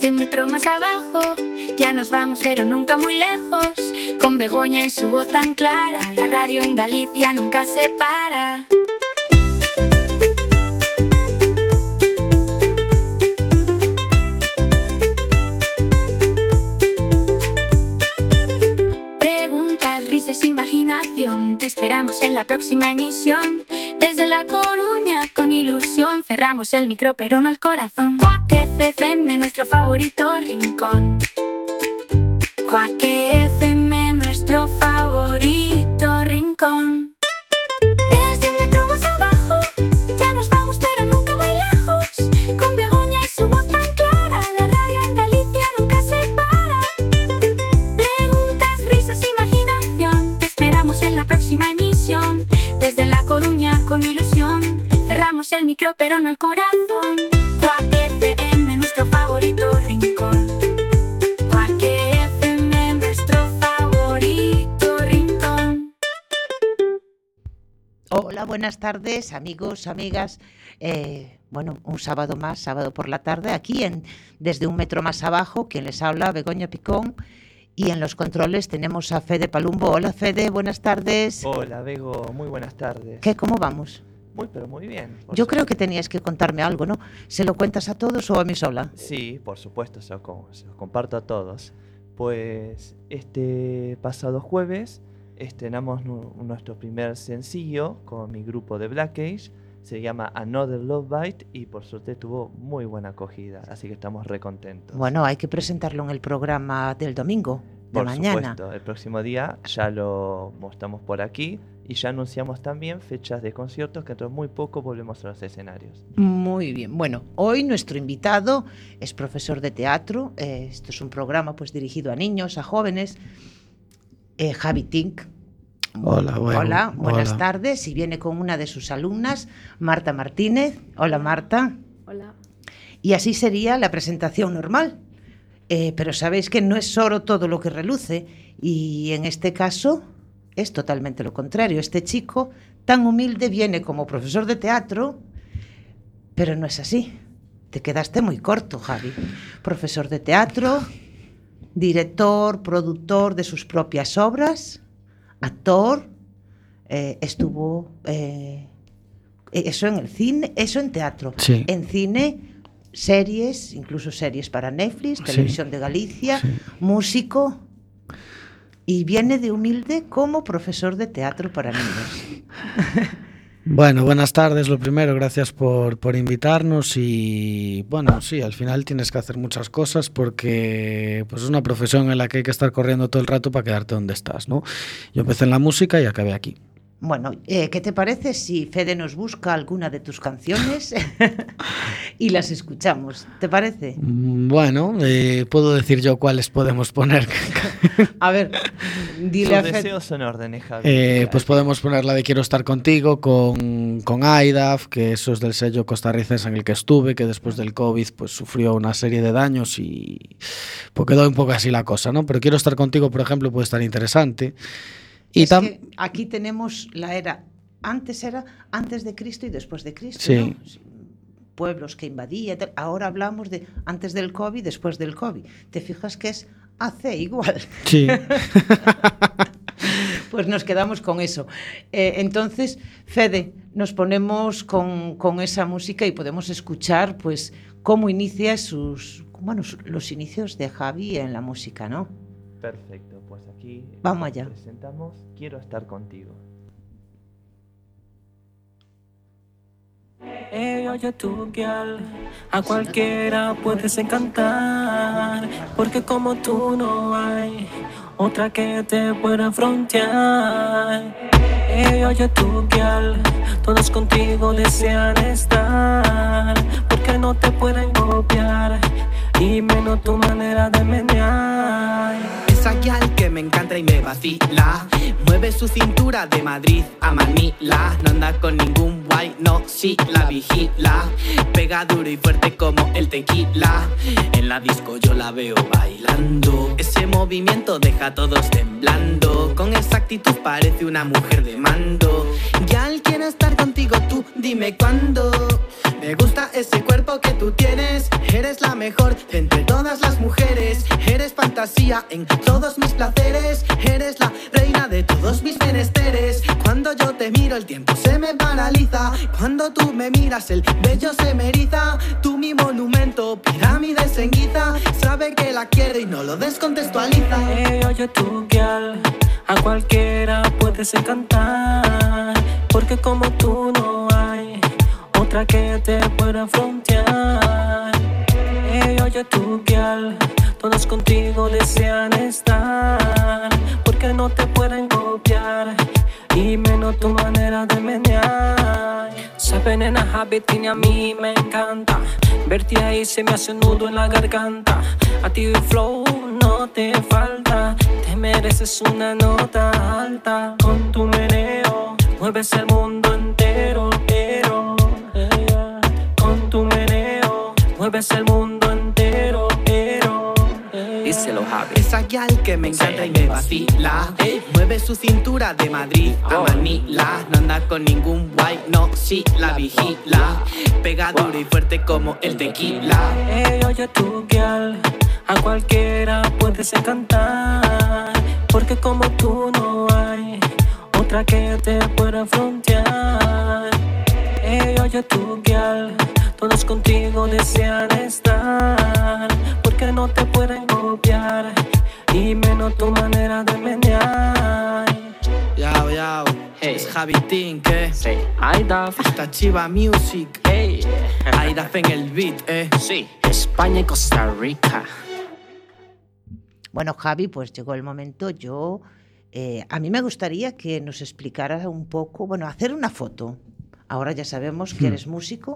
Desde un metro más abajo, ya nos vamos pero nunca muy lejos. Con Begoña y su voz tan clara, la radio en Galicia nunca se para. Preguntas, risas, imaginación, te esperamos en la próxima emisión. Desde La Coruña, con ilusión, cerramos el micro pero no el corazón. Quack FM, nuestro favorito rincón. Quack FM, nuestro favorito rincón. Desde un metro más abajo, ya nos vamos pero nunca muy lejos. Con Begoña y su voz tan clara, la radio en Galicia nunca se para. Preguntas, risas, imaginación, te esperamos en la próxima emisión. Desde La Coruña, con ilusión, cerramos el micro pero no el corazón. Quack FM, nuestro favorito rincón. Quack FM, nuestro favorito rincón. Hola, buenas tardes, amigos, amigas. Bueno, un sábado más, sábado por la tarde, aquí desde un metro más abajo, quien les habla, Begoña Picón. Y en los controles tenemos a Fede Palumbo. Hola, Fede, buenas tardes. Hola, Bego, muy buenas tardes. ¿Qué, cómo vamos? Pero muy bien. Yo creo que tenías que contarme algo, ¿no? ¿Se lo cuentas a todos o a mí sola? Sí, por supuesto, se lo comparto a todos. Pues este pasado jueves estrenamos nuestro primer sencillo con mi grupo de Black Age. Se llama Another Love Bite y por suerte tuvo muy buena acogida, así que estamos recontentos. Bueno, hay que presentarlo en el programa del domingo, de mañana. Por supuesto, el próximo día ya lo mostramos por aquí y ya anunciamos también fechas de conciertos que dentro de muy poco volvemos a los escenarios. Muy bien, bueno, hoy nuestro invitado es profesor de teatro. Esto es un programa pues dirigido a niños, a jóvenes. Javi Tink. Hola, buenas tardes. Y viene con una de sus alumnas, Marta Martínez. Hola, Marta. Hola. Y así sería la presentación normal. Pero sabéis que no es oro todo lo que reluce. Y en este caso es totalmente lo contrario. Este chico tan humilde viene como profesor de teatro, pero no es así. Te quedaste muy corto, Javi. Profesor de teatro, director, productor de sus propias obras, actor, estuvo eso en el cine, eso en teatro, sí. En cine, series, incluso series para Netflix, Televisión de Galicia, sí. Músico, y viene de humilde como profesor de teatro para niños. Bueno, buenas tardes, lo primero, gracias por invitarnos y bueno, sí, al final tienes que hacer muchas cosas porque pues es una profesión en la que hay que estar corriendo todo el rato para quedarte donde estás, ¿no? Yo empecé en la música y acabé aquí. Bueno, ¿qué te parece si Fede nos busca alguna de tus canciones y las escuchamos? ¿Te parece? Bueno, puedo decir yo cuáles podemos poner. A ver, dile a Sus Fede. deseos son órdenes, Javi. Pues podemos poner la de Quiero estar contigo con AIDAF, que eso es del sello costarricense en el que estuve, que después del COVID pues sufrió una serie de daños y pues quedó un poco así la cosa, ¿no? Pero Quiero estar contigo, por ejemplo, puede estar interesante. Y que aquí tenemos la era antes de Cristo y después de Cristo, sí. ¿no? Pueblos que invadía, ahora hablamos de antes del COVID, después del COVID. ¿Te fijas que es AC igual? Sí. Pues nos quedamos con eso. Entonces, Fede, nos ponemos con esa música y podemos escuchar pues cómo inicia los inicios de Javi en la música, ¿no? Perfecto, pues aquí vamos allá. Presentamos Quiero estar contigo. Oye tú, girl, a cualquiera puedes encantar, porque como tú no hay otra que te pueda frontear. Oye tú, girl, todos contigo desean estar, porque no te pueden copiar, y menos tu manera de menear. Esa gal que me encanta y me vacila, mueve su cintura de Madrid a Manila. No anda con ningún guay, no, sí, la vigila. Pega duro y fuerte como el tequila. En la disco yo la veo bailando. Ese movimiento deja a todos temblando. Con esa actitud parece una mujer de mando. Gal, quiero estar contigo, tú dime cuándo. Me gusta ese cuerpo que tú tienes. Eres la mejor de entre todas las mujeres. Eres fantasía en todos mis placeres. Eres la reina de todos mis menesteres. Cuando yo te miro el tiempo se me paraliza. Cuando tú me miras el vello se me eriza. Tú mi monumento, pirámides en Giza. Sabe que la quiere y no lo descontextualiza. Oye tú, girl, a cualquiera puedes encantar, porque como tú no hay otra que te pueda frontear. Oye tú, girl, todos contigo desean estar, porque no te pueden copiar, y menos tu manera de menear. Saben en a habitín y a mí me encanta verte ahí, se me hace un nudo en la garganta. A ti el flow no te falta, te mereces una nota alta. Con tu meneo mueves el mundo entero, pero con tu meneo mueves el mundo entero, pero díselo, Javi. Esa gal que me encanta y me vacila, mueve su cintura de Madrid a Manila. No anda con ningún guay, no, sí la vigila. Pega duro y fuerte como el tequila. Oye tú, girl, a cualquiera puedes encantar, porque como tú no hay otra que te pueda frontear. Oye tú, girl, todos contigo desean estar, porque no te pueden copiar, y menos tu manera de menear. Yao, yao, Hey. es Javi Tin, ¿qué? Sí, IDAF, Esta Chiva Music, hey. IDAF en el beat, Sí, España y Costa Rica. Bueno, Javi, pues llegó el momento. A mí me gustaría que nos explicaras un poco, bueno, hacer una foto. Ahora ya sabemos que eres músico.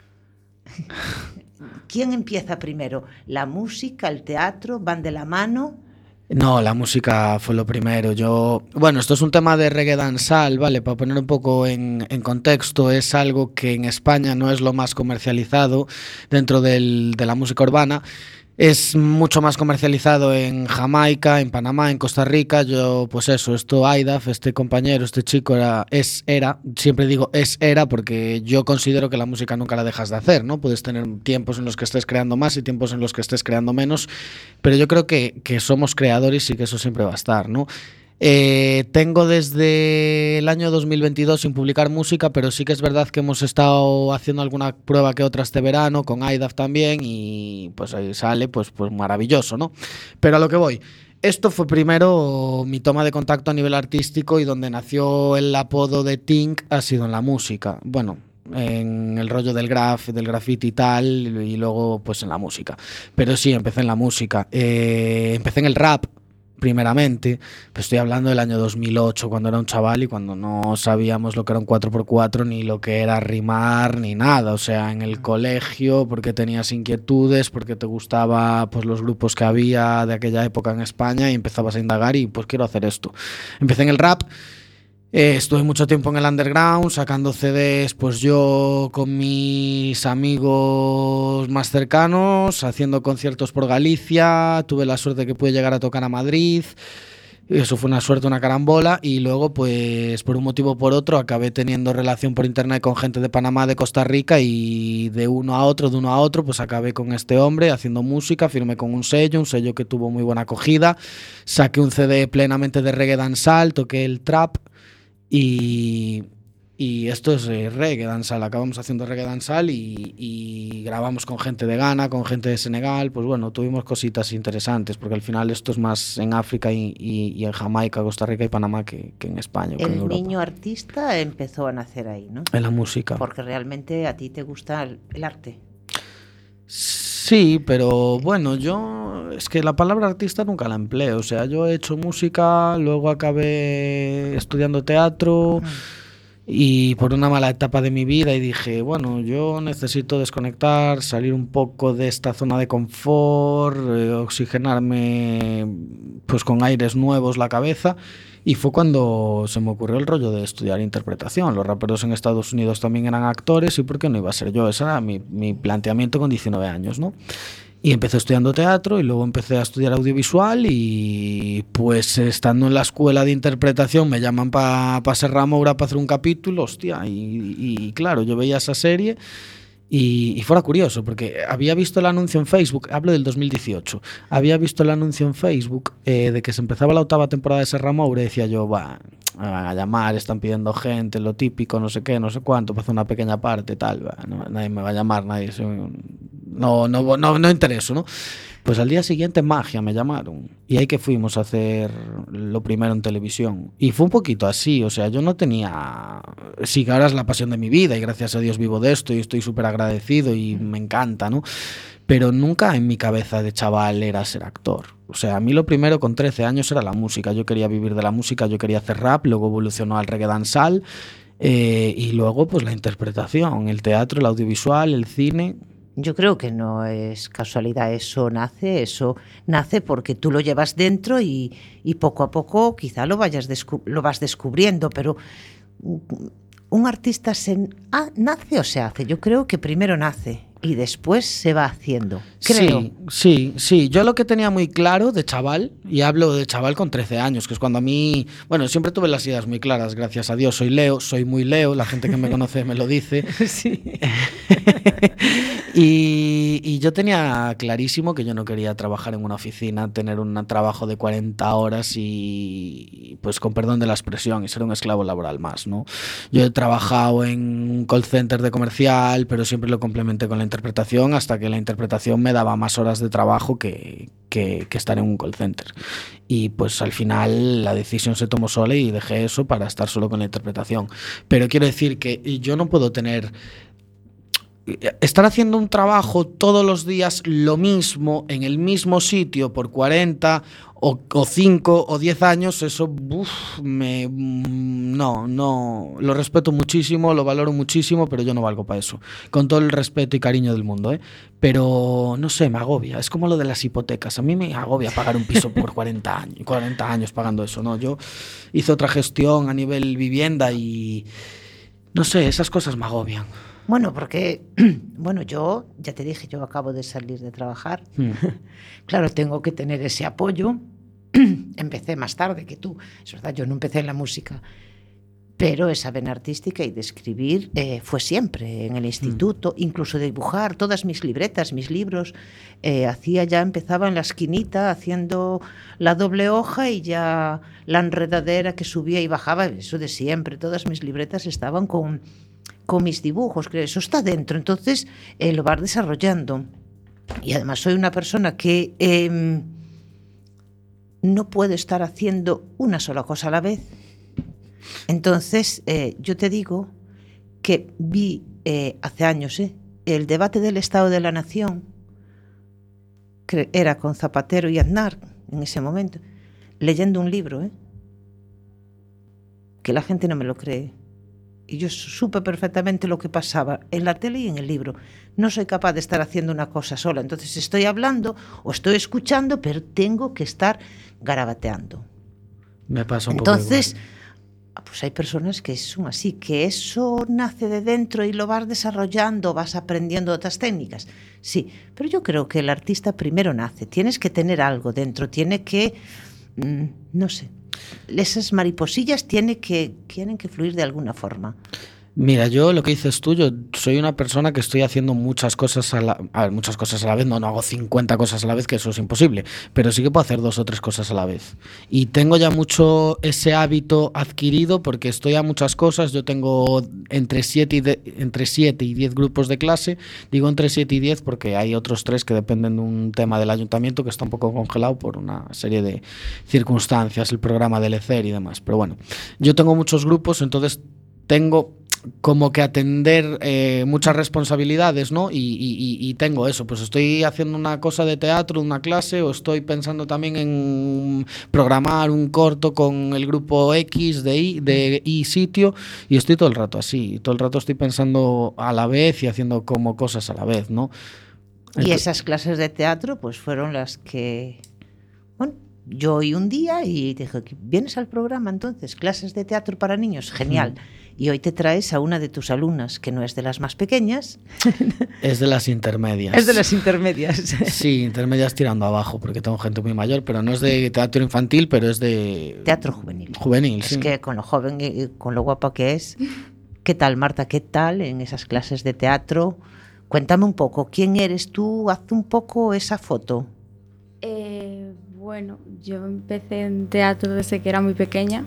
¿Quién empieza primero? ¿La música, el teatro, van de la mano? No, la música fue lo primero. Bueno, esto es un tema de reggae dancehall, ¿vale? Para poner un poco en contexto, es algo que en España no es lo más comercializado dentro de la música urbana. Es mucho más comercializado en Jamaica, en Panamá, en Costa Rica. IDAF, este compañero, este chico era, siempre digo era porque yo considero que la música nunca la dejas de hacer, ¿no? Puedes tener tiempos en los que estés creando más y tiempos en los que estés creando menos, pero yo creo que somos creadores y que eso siempre va a estar, ¿no? Tengo desde el año 2022 sin publicar música, pero sí que es verdad que hemos estado haciendo alguna prueba que otra este verano, con IDAF también, y pues ahí sale, pues maravilloso, ¿no? Pero a lo que voy, esto fue primero mi toma de contacto a nivel artístico, y donde nació el apodo de Tink ha sido en la música. Bueno, en el rollo del graffiti y tal, y luego pues en la música. Pero sí, empecé en la música. Empecé en el rap primeramente, pues estoy hablando del año 2008, cuando era un chaval y cuando no sabíamos lo que era un 4x4, ni lo que era rimar, ni nada. O sea, en el colegio, porque tenías inquietudes, porque te gustaba pues los grupos que había de aquella época en España, y empezabas a indagar y pues quiero hacer esto. Empecé en el rap. Estuve mucho tiempo en el underground sacando CDs, pues yo con mis amigos más cercanos, haciendo conciertos por Galicia. Tuve la suerte de que pude llegar a tocar a Madrid. Eso fue una suerte, una carambola. Y luego, pues por un motivo o por otro, acabé teniendo relación por internet con gente de Panamá, de Costa Rica, y de uno a otro, pues acabé con este hombre haciendo música. Firmé con un sello que tuvo muy buena acogida. Saqué un CD plenamente de reggae dancehall, toqué el trap. Y esto es reggae dancehall. Acabamos haciendo reggae dancehall y grabamos con gente de Ghana, con gente de Senegal. Pues bueno, tuvimos cositas interesantes, porque al final esto es más en África y en Jamaica, Costa Rica y Panamá que en España. Que en El Europa. niño artista empezó a nacer ahí, ¿no? En la música. Porque realmente a ti te gusta el arte. Sí, pero bueno, es que la palabra artista nunca la empleo. O sea, yo he hecho música, luego acabé estudiando teatro. Y por una mala etapa de mi vida, y dije, bueno, yo necesito desconectar, salir un poco de esta zona de confort, oxigenarme pues con aires nuevos la cabeza. Y fue cuando se me ocurrió el rollo de estudiar interpretación. Los raperos en Estados Unidos también eran actores, y ¿por qué no iba a ser yo? Ese era mi planteamiento con 19 años, ¿no? Y empecé estudiando teatro, y luego empecé a estudiar audiovisual, y pues estando en la escuela de interpretación me llaman para Serra Moura para hacer un capítulo, hostia, y claro, yo veía esa serie Y fuera curioso, porque había visto el anuncio en Facebook, hablo del 2018, había visto el anuncio en Facebook de que se empezaba la 8ª temporada de Serra Moure, y decía yo, va a llamar, están pidiendo gente, lo típico, no sé qué, no sé cuánto, para hacer una pequeña parte, tal, nadie me va a llamar, nadie, no intereso, ¿no? Pues al día siguiente, magia, me llamaron. Y ahí que fuimos a hacer lo primero en televisión. Y fue un poquito así, o sea, yo no tenía... Sí, que ahora es la pasión de mi vida y gracias a Dios vivo de esto y estoy súper agradecido y me encanta, ¿no? Pero nunca en mi cabeza de chaval era ser actor. O sea, a mí lo primero con 13 años era la música. Yo quería vivir de la música, yo quería hacer rap, luego evolucionó al reggae dancehall y luego pues la interpretación, el teatro, el audiovisual, el cine... Yo creo que no es casualidad, eso nace porque tú lo llevas dentro y poco a poco quizá lo vas descubriendo, pero un artista nace o se hace. Yo creo que primero nace y después se va haciendo, creo. Sí. Yo lo que tenía muy claro de chaval, y hablo de chaval con 13 años, que es cuando a mí... Bueno, siempre tuve las ideas muy claras, gracias a Dios. Soy Leo, soy muy Leo, la gente que me conoce me lo dice. Sí. Y yo tenía clarísimo que yo no quería trabajar en una oficina, tener un trabajo de 40 horas y, pues con perdón de la expresión, y ser un esclavo laboral más, ¿no? Yo he trabajado en un call center de comercial, pero siempre lo complementé con la interpretación hasta que la interpretación me daba más horas de trabajo que estar en un call center. Y pues al final la decisión se tomó sola y dejé eso para estar solo con la interpretación. Pero quiero decir que yo no puedo estar haciendo un trabajo todos los días lo mismo, en el mismo sitio por 40 o 5 o 10 años, eso no, lo respeto muchísimo, lo valoro muchísimo, pero yo no valgo para eso, con todo el respeto y cariño del mundo, pero no sé, me agobia, es como lo de las hipotecas, a mí me agobia pagar un piso por 40 años pagando eso, ¿no? Yo hice otra gestión a nivel vivienda y no sé, esas cosas me agobian. Bueno, porque, yo ya te dije, yo acabo de salir de trabajar. Claro, tengo que tener ese apoyo. Empecé más tarde que tú. Es verdad, yo no empecé en la música. Pero esa vena artística y de escribir fue siempre en el instituto. Incluso de dibujar todas mis libretas, mis libros. Empezaba en la esquinita haciendo la doble hoja y ya la enredadera que subía y bajaba. Eso de siempre. Todas mis libretas estaban con mis dibujos, que eso está dentro, entonces lo vas desarrollando. Y además soy una persona que no puede estar haciendo una sola cosa a la vez. Entonces yo te digo que vi hace años el debate del Estado de la Nación, que era con Zapatero y Aznar en ese momento, leyendo un libro, que la gente no me lo cree. Y yo supe perfectamente lo que pasaba en la tele y en el libro. No soy capaz de estar haciendo una cosa sola. Entonces estoy hablando o estoy escuchando, pero tengo que estar garabateando. Me pasa un Entonces, pues hay personas que son así, que eso nace de dentro y lo vas desarrollando, vas aprendiendo otras técnicas. Sí, pero yo creo que el artista primero nace. Tienes que tener algo dentro, tiene que, no sé, esas mariposillas tienen que fluir de alguna forma. Mira, yo lo que dices tú, yo soy una persona que estoy haciendo muchas cosas a la vez, no hago 50 cosas a la vez, que eso es imposible, pero sí que puedo hacer 2 o 3 cosas a la vez. Y tengo ya mucho ese hábito adquirido porque estoy a muchas cosas, yo tengo entre 7 y 10 grupos de clase, digo entre 7 y 10 porque hay otros 3 que dependen de un tema del ayuntamiento que está un poco congelado por una serie de circunstancias, el programa del ECER y demás, pero bueno, yo tengo muchos grupos, entonces tengo como que atender muchas responsabilidades, ¿no? Y tengo eso, pues estoy haciendo una cosa de teatro, una clase, o estoy pensando también en programar un corto con el grupo X de I sitio, y estoy todo el rato así, todo el rato estoy pensando a la vez y haciendo como cosas a la vez, ¿no? Y esas clases de teatro pues fueron las que, bueno, yo oí un día y dije, ¿vienes al programa entonces? Clases de teatro para niños, genial. Y hoy te traes a una de tus alumnas, que no es de las más pequeñas. Es de las intermedias. Es de las intermedias. Sí, intermedias tirando abajo, porque tengo gente muy mayor, pero no es de teatro infantil, pero es de... Teatro juvenil. Juvenil, es sí. Que con lo joven y con lo guapa que es, ¿qué tal, Marta? ¿Qué tal en esas clases de teatro? Cuéntame un poco, ¿quién eres tú? Haz un poco esa foto. Bueno, yo empecé en teatro desde que era muy pequeña.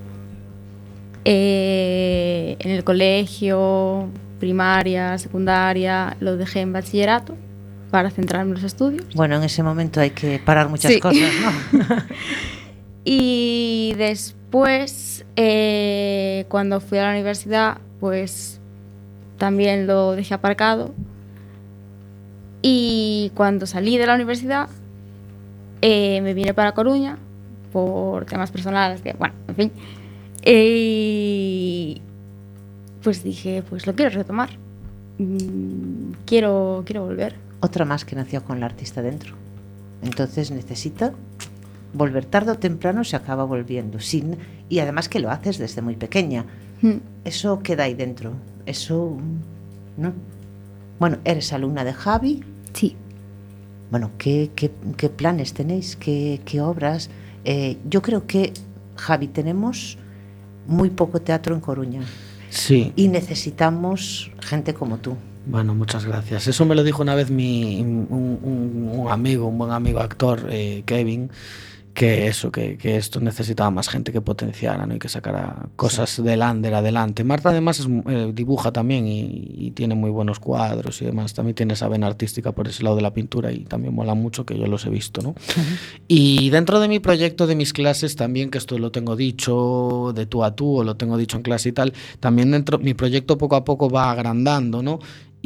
En el colegio, primaria, secundaria, lo dejé en bachillerato para centrarme en los estudios. Bueno, en ese momento hay que parar muchas cosas, ¿no? Y después, cuando fui a la universidad, pues también lo dejé aparcado. Y cuando salí de la universidad, me vine para Coruña por temas personales, que, bueno, en fin. Y pues dije, pues lo quiero retomar. Quiero volver. Otra más que nació con la artista dentro. Entonces necesita volver, tarde o temprano se acaba volviendo. Y además que lo haces desde muy pequeña. Eso queda ahí dentro. Eso, ¿no? Bueno, eres alumna de Javi. Sí. Bueno, ¿qué planes tenéis? ¿Qué obras? Yo creo que, Javi, tenemos muy poco teatro en Coruña. Sí. Y necesitamos gente como tú. Bueno, muchas gracias. Eso me lo dijo una vez un amigo, un buen amigo actor, Kevin, que esto necesitaba más gente que potenciara, ¿no? Y que sacara cosas adelante. Marta además dibuja también y tiene muy buenos cuadros y demás. También tiene esa vena artística por ese lado de la pintura y también mola mucho, que yo los he visto, ¿no? Y dentro de mi proyecto, de mis clases también, que esto lo tengo dicho de tú a tú o lo tengo dicho en clase y tal, también dentro mi proyecto poco a poco va agrandando, ¿no?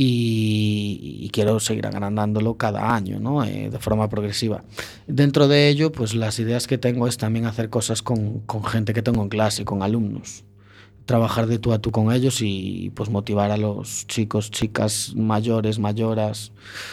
Y quiero seguir agrandándolo cada año, ¿no? De forma progresiva. Dentro de ello, pues las ideas que tengo es también hacer cosas con gente que tengo en clase, con alumnos. Trabajar de tú a tú con ellos y pues motivar a los chicos, chicas, mayores, mayoras,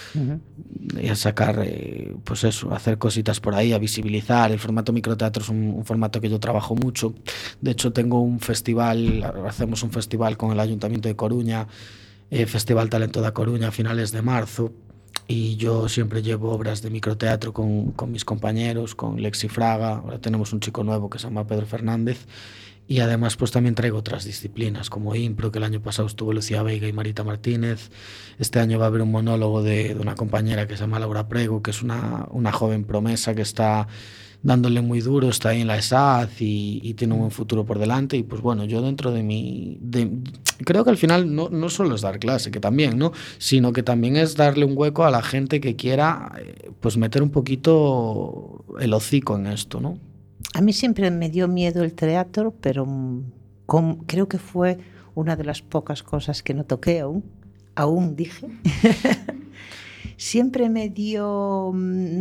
y a sacar, pues eso, hacer cositas por ahí, a visibilizar. El formato microteatro es un formato que yo trabajo mucho. De hecho, tengo un festival, hacemos un festival con el Ayuntamiento de Coruña, Festival Talento da Coruña a finales de marzo, y yo siempre llevo obras de microteatro con mis compañeros, con Lexi Fraga. Ahora tenemos un chico nuevo que se llama Pedro Fernández, y además pues también traigo otras disciplinas como impro, que el año pasado estuvo Lucía Veiga y Marita Martínez. Este año va a haber un monólogo de una compañera que se llama Laura Prego, que es una joven promesa que está dándole muy duro, está ahí en la ESAD y tiene un buen futuro por delante. Y pues bueno, yo dentro creo que al final no solo es dar clase, que también, ¿no? Sino que también es darle un hueco a la gente que quiera pues meter un poquito el hocico en esto, ¿no? A mí siempre me dio miedo el teatro, pero creo que fue una de las pocas cosas que no toqué aún dije. Siempre me dio...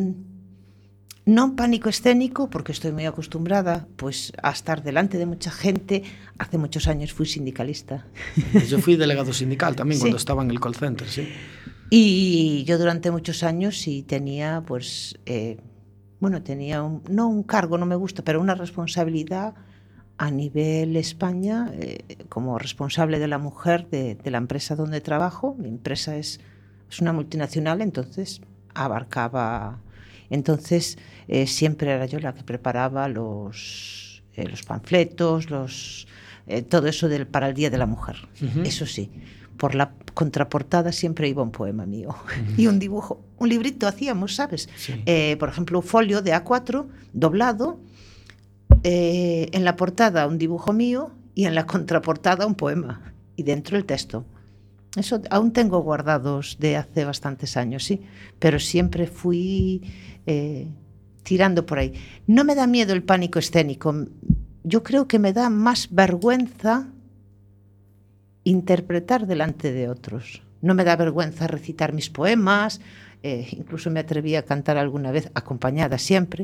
no pánico escénico, porque estoy muy acostumbrada pues a estar delante de mucha gente. Hace muchos años fui sindicalista. Yo fui delegado sindical también, sí, cuando estaba en el call center, sí. Y yo durante muchos años sí tenía, pues, tenía no un cargo, no me gusta, pero una responsabilidad a nivel España, como responsable de la mujer de la empresa donde trabajo. Mi empresa es una multinacional, entonces abarcaba... Entonces, siempre era yo la que preparaba los panfletos, todo eso para el Día de la Mujer. Uh-huh. Eso sí, por la contraportada siempre iba un poema mío. Uh-huh. Y un dibujo, un librito hacíamos, ¿sabes? Sí. Por ejemplo, un folio de A4 doblado, en la portada un dibujo mío y en la contraportada un poema. Y dentro el texto. Eso aún tengo guardados de hace bastantes años, sí, pero siempre fui tirando por ahí. No me da miedo el pánico escénico. Yo creo que me da más vergüenza interpretar delante de otros. No me da vergüenza recitar mis poemas, incluso me atreví a cantar alguna vez, acompañada siempre.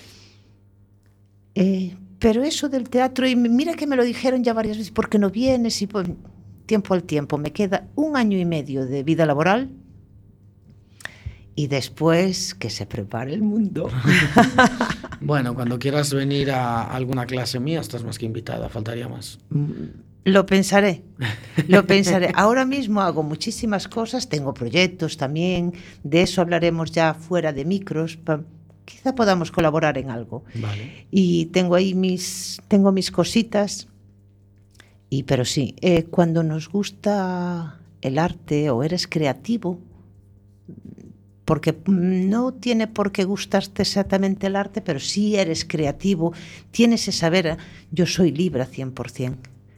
Pero eso del teatro, y mira que me lo dijeron ya varias veces, ¿por qué no vienes? Y pues, tiempo al tiempo, me queda 1 año y medio de vida laboral y después que se prepare el mundo. Bueno, cuando quieras venir a alguna clase mía estás más que invitada, faltaría más. Lo pensaré. Ahora mismo hago muchísimas cosas, tengo proyectos también, de eso hablaremos ya fuera de micros, quizá podamos colaborar en algo. Vale. Y tengo ahí mis cositas. Pero sí, cuando nos gusta el arte o eres creativo, porque no tiene por qué gustarte exactamente el arte, pero sí eres creativo, tienes esa vera. Yo soy Libra 100%.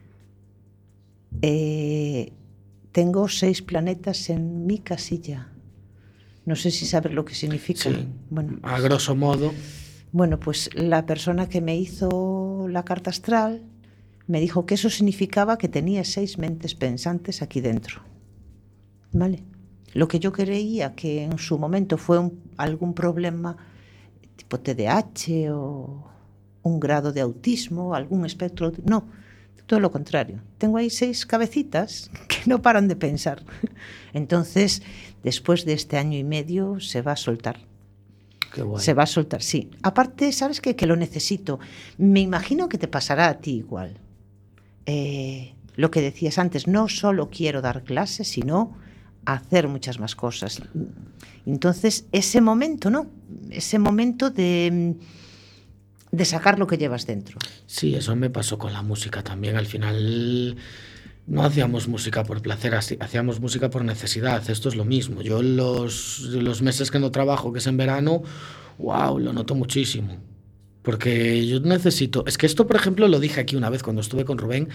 Tengo 6 planetas en mi casilla. No sé si sabes lo que significa. Sí, bueno, a grosso modo. Bueno, pues la persona que me hizo la carta astral me dijo que eso significaba que tenía 6 mentes pensantes aquí dentro. ¿Vale? Lo que yo creía que en su momento fue algún problema tipo TDAH o un grado de autismo, algún espectro... No, todo lo contrario. Tengo ahí 6 cabecitas que no paran de pensar. Entonces, después de este año y medio, se va a soltar. Qué guay. Se va a soltar, sí. Aparte, ¿sabes qué? Que lo necesito. Me imagino que te pasará a ti igual. Lo que decías antes, no solo quiero dar clases, sino hacer muchas más cosas. Entonces, ese momento, ¿no? Ese momento de sacar lo que llevas dentro. Sí, eso me pasó con la música también. Al final no hacíamos música por placer, hacíamos música por necesidad. Esto es lo mismo. Yo los meses que no trabajo, que es en verano, wow, lo noto muchísimo. Porque yo necesito... Es que esto, por ejemplo, lo dije aquí una vez cuando estuve con Rubén.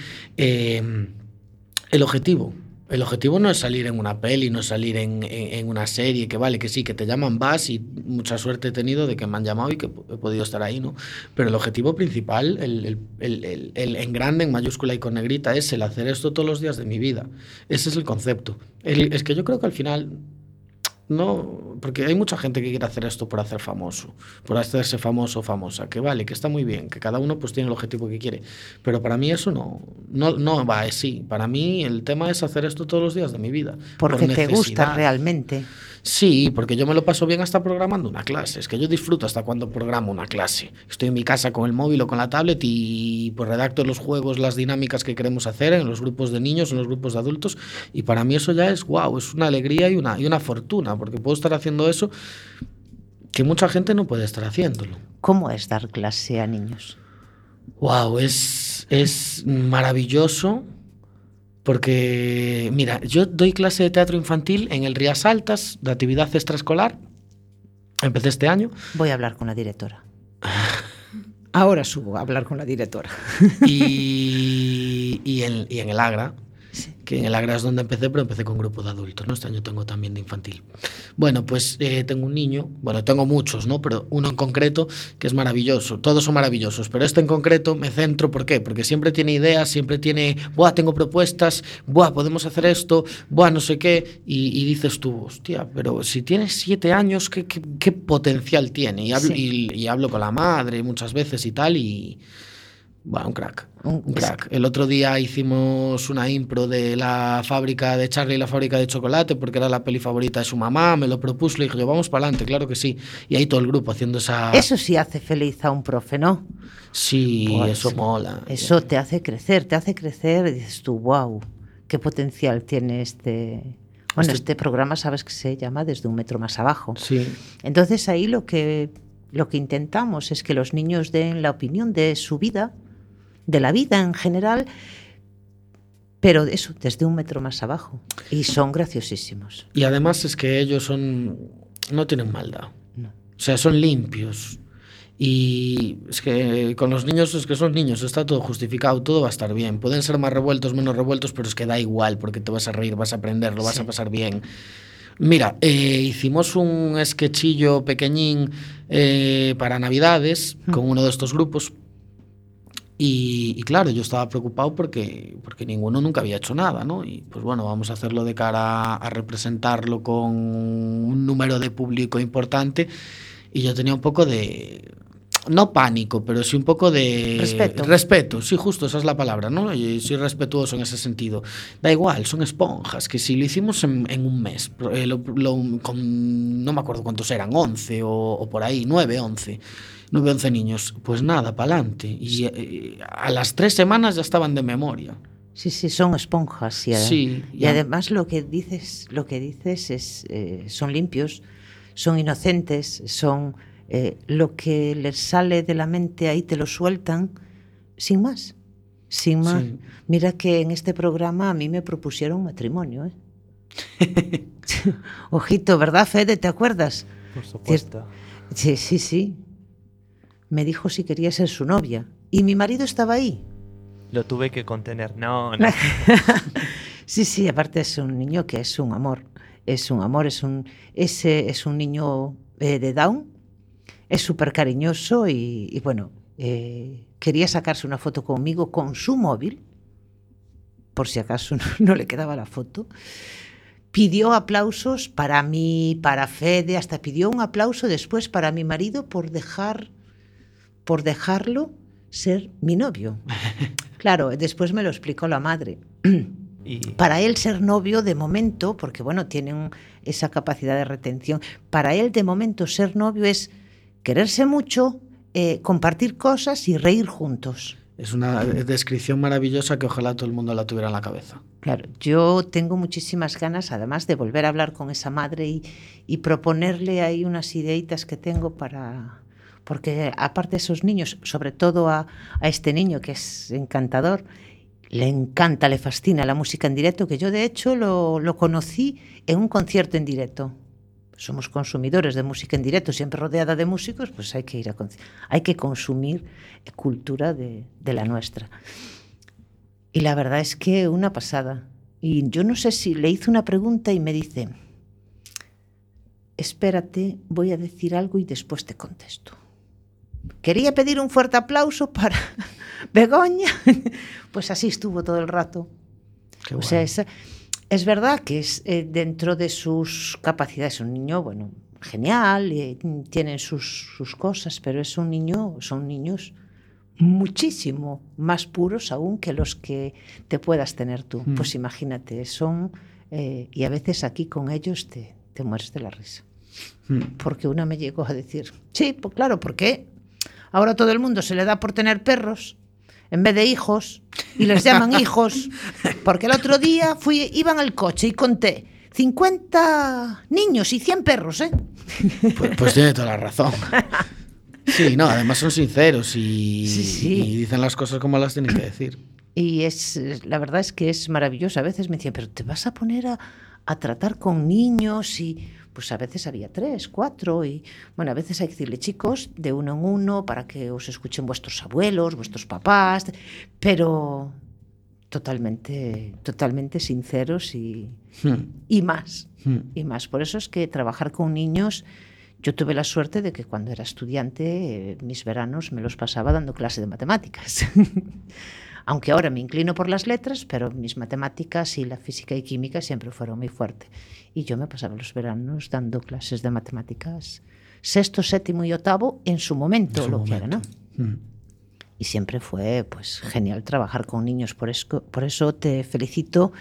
El objetivo no es salir en una peli, no es salir en una serie, que vale, que sí, que te llaman, vas, y mucha suerte he tenido de que me han llamado y que he podido estar ahí, ¿no? Pero el objetivo principal, el en grande, en mayúscula y con negrita, es el hacer esto todos los días de mi vida. Ese es el concepto. Es que yo creo que al final... No, porque hay mucha gente que quiere hacer esto por hacer famoso, por hacerse famoso o famosa, que vale, que está muy bien, que cada uno pues tiene el objetivo que quiere, pero para mí eso no va así. Para mí el tema es hacer esto todos los días de mi vida. Porque te gusta realmente. Sí, porque yo me lo paso bien hasta programando una clase. Es que yo disfruto hasta cuando programo una clase. Estoy en mi casa con el móvil o con la tablet y pues redacto los juegos, las dinámicas que queremos hacer en los grupos de niños, en los grupos de adultos, y para mí eso ya es wow, es una alegría y una fortuna, porque puedo estar haciendo eso que mucha gente no puede estar haciéndolo. ¿Cómo es dar clase a niños? Wow, es maravilloso. Porque, mira, yo doy clase de teatro infantil en el Rías Altas, de actividad extraescolar. Empecé este año. Voy a hablar con la directora. Ahora subo a hablar con la directora. Y en el Agra, Sí. Que en el Agra es donde empecé, pero empecé con grupo de adultos, ¿no? Este año tengo también de infantil. Bueno, pues tengo un niño, bueno, tengo muchos, ¿no? Pero uno en concreto que es maravilloso. Todos son maravillosos, pero este en concreto me centro, ¿por qué? Porque siempre tiene ideas, siempre tiene, buah, tengo propuestas, buah, podemos hacer esto, buah, no sé qué, y dices tú, hostia, pero si tienes 7 años, ¿qué potencial tiene? Y hablo con la madre muchas veces y tal, y... Bueno, un crack. El otro día hicimos una impro de la fábrica de Charlie y la fábrica de chocolate, porque era la peli favorita de su mamá, me lo propuso, le dije yo, vamos para adelante, claro que sí. Y ahí todo el grupo haciendo esa... Eso sí hace feliz a un profe, ¿no? Sí, Pues, eso mola. Eso te hace crecer, y dices tú, wow, qué potencial tiene este... Bueno, este programa sabes que se llama Desde un metro más abajo. Sí. Entonces ahí lo que intentamos es que los niños den la opinión de su vida, de la vida en general, pero eso, desde un metro más abajo. Y son graciosísimos. Y además es que ellos no tienen maldad. No. O sea, son limpios. Y es que con los niños es que son niños, está todo justificado, todo va a estar bien. Pueden ser más revueltos, menos revueltos, pero es que da igual, porque te vas a reír, vas a aprender, lo vas a pasar bien. Mira, hicimos un sketchillo pequeñín para Navidades con uno de estos grupos. Y claro, yo estaba preocupado porque ninguno nunca había hecho nada, ¿no? Y pues bueno, vamos a hacerlo de cara a representarlo con un número de público importante. Y yo tenía un poco de... No pánico, pero sí un poco de... Respeto, sí, justo, esa es la palabra, ¿no? Y soy respetuoso en ese sentido. Da igual, son esponjas, que si lo hicimos en un mes, no me acuerdo cuántos eran, 11 o por ahí, 9, 11 niños, pues nada, pa'lante. Y a las 3 semanas ya estaban de memoria. Sí, son esponjas. Sí, y además lo que dices es, son limpios, son inocentes, son lo que les sale de la mente ahí te lo sueltan sin más. Sí. Mira que en este programa a mí me propusieron matrimonio, Ojito, ¿verdad, Fede? ¿Te acuerdas? Por supuesto. Sí, sí, sí. Me dijo si quería ser su novia. Y mi marido estaba ahí. Lo tuve que contener. No. Sí, sí, aparte es un niño que es un amor. Es un amor, es un niño de Down. Es súper cariñoso y bueno, quería sacarse una foto conmigo con su móvil, por si acaso no le quedaba la foto. Pidió aplausos para mí, para Fede, hasta pidió un aplauso después para mi marido por dejarlo ser mi novio. Claro, después me lo explicó la madre. Para él ser novio de momento, porque bueno, tienen esa capacidad de retención, para él de momento ser novio es quererse mucho, compartir cosas y reír juntos. Es una descripción maravillosa que ojalá todo el mundo la tuviera en la cabeza. Claro, yo tengo muchísimas ganas, además, de volver a hablar con esa madre y proponerle ahí unas ideitas que tengo para... Porque aparte de esos niños, sobre todo a este niño que es encantador, le encanta, le fascina la música en directo, que yo de hecho lo conocí en un concierto en directo. Somos consumidores de música en directo, siempre rodeada de músicos, pues hay que consumir cultura de la nuestra. Y la verdad es que una pasada. Y yo no sé si le hice una pregunta y me dice, espérate, voy a decir algo y después te contesto. Quería pedir un fuerte aplauso para Begoña. Pues así estuvo todo el rato. Qué bueno. O sea, es verdad que es dentro de sus capacidades un niño, bueno, genial, tienen sus cosas, pero son niños muchísimo más puros aún que los que te puedas tener tú. Pues imagínate, y a veces aquí con ellos te mueres de la risa. Porque una me llegó a decir, sí, pues claro, ¿por qué? Ahora todo el mundo se le da por tener perros en vez de hijos y les llaman hijos, porque el otro día iba en el coche y conté 50 niños y 100 perros, ¿eh? Pues tiene toda la razón. Sí, no, además son sinceros y dicen las cosas como las tienen que decir. Y la verdad es que es maravilloso. A veces me decían, pero te vas a poner a tratar con niños y... Pues a veces había 3, 4 y bueno, a veces hay que decirle, chicos, de uno en uno para que os escuchen vuestros abuelos, vuestros papás, pero totalmente sinceros y más. Y más. Por eso es que trabajar con niños, yo tuve la suerte de que cuando era estudiante, mis veranos me los pasaba dando clase de matemáticas. Aunque ahora me inclino por las letras, pero mis matemáticas y la física y química siempre fueron muy fuertes. Y yo me pasaba los veranos dando clases de matemáticas, 6º, 7º y 8º en su momento, era, ¿no? Y siempre fue pues genial trabajar con niños, por eso te felicito.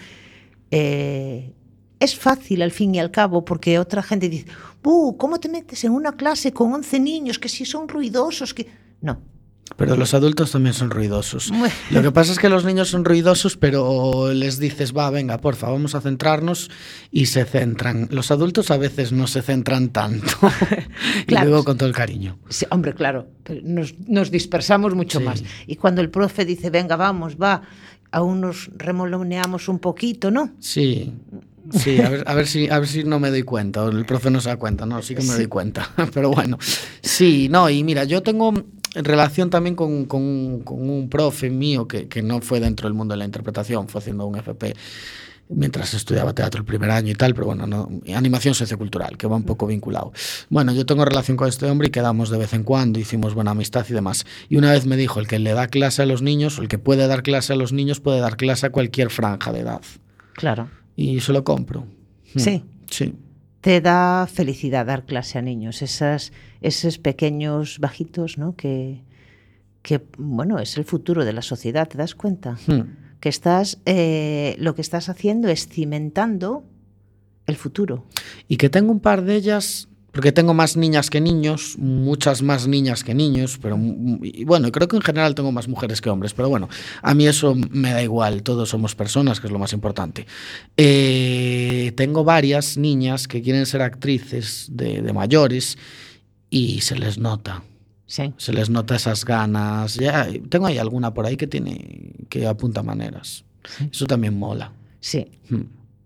Es fácil al fin y al cabo, porque otra gente dice, ¿cómo te metes en una clase con 11 niños que si son ruidosos? No. Pero los adultos también son ruidosos. Lo que pasa es que los niños son ruidosos, pero les dices, venga, porfa, vamos a centrarnos, y se centran. Los adultos a veces no se centran tanto. Claro. Y luego con todo el cariño. Sí, hombre, claro, nos dispersamos mucho más. Y cuando el profe dice, venga, vamos, aún nos remoloneamos un poquito, ¿no? Sí, a ver si no me doy cuenta, o el profe no se da cuenta, no, sí que me doy cuenta, pero bueno, sí, no, y mira, yo tengo relación también con un profe mío que no fue dentro del mundo de la interpretación, fue haciendo un FP mientras estudiaba teatro el primer año y tal, pero bueno, no, animación sociocultural, que va un poco vinculado. Bueno, yo tengo relación con este hombre y quedamos de vez en cuando, hicimos buena amistad y demás. Y una vez me dijo, el que le da clase a los niños, o el que puede dar clase a los niños, puede dar clase a cualquier franja de edad. Claro. Y se lo compro. Sí. Te da felicidad dar clase a niños, esos pequeños bajitos, ¿no? Que bueno, es el futuro de la sociedad, ¿te das cuenta? Que lo que estás haciendo es cimentando el futuro. Y que tengo un par de ellas, porque tengo más niñas que niños, muchas más niñas que niños, pero y bueno, creo que en general tengo más mujeres que hombres, pero bueno, a mí eso me da igual, todos somos personas, que es lo más importante. Tengo varias niñas que quieren ser actrices de mayores y se les nota. Sí. Se les nota esas ganas. Ya, tengo ahí alguna por ahí que apunta maneras. Sí. Eso también mola. Sí.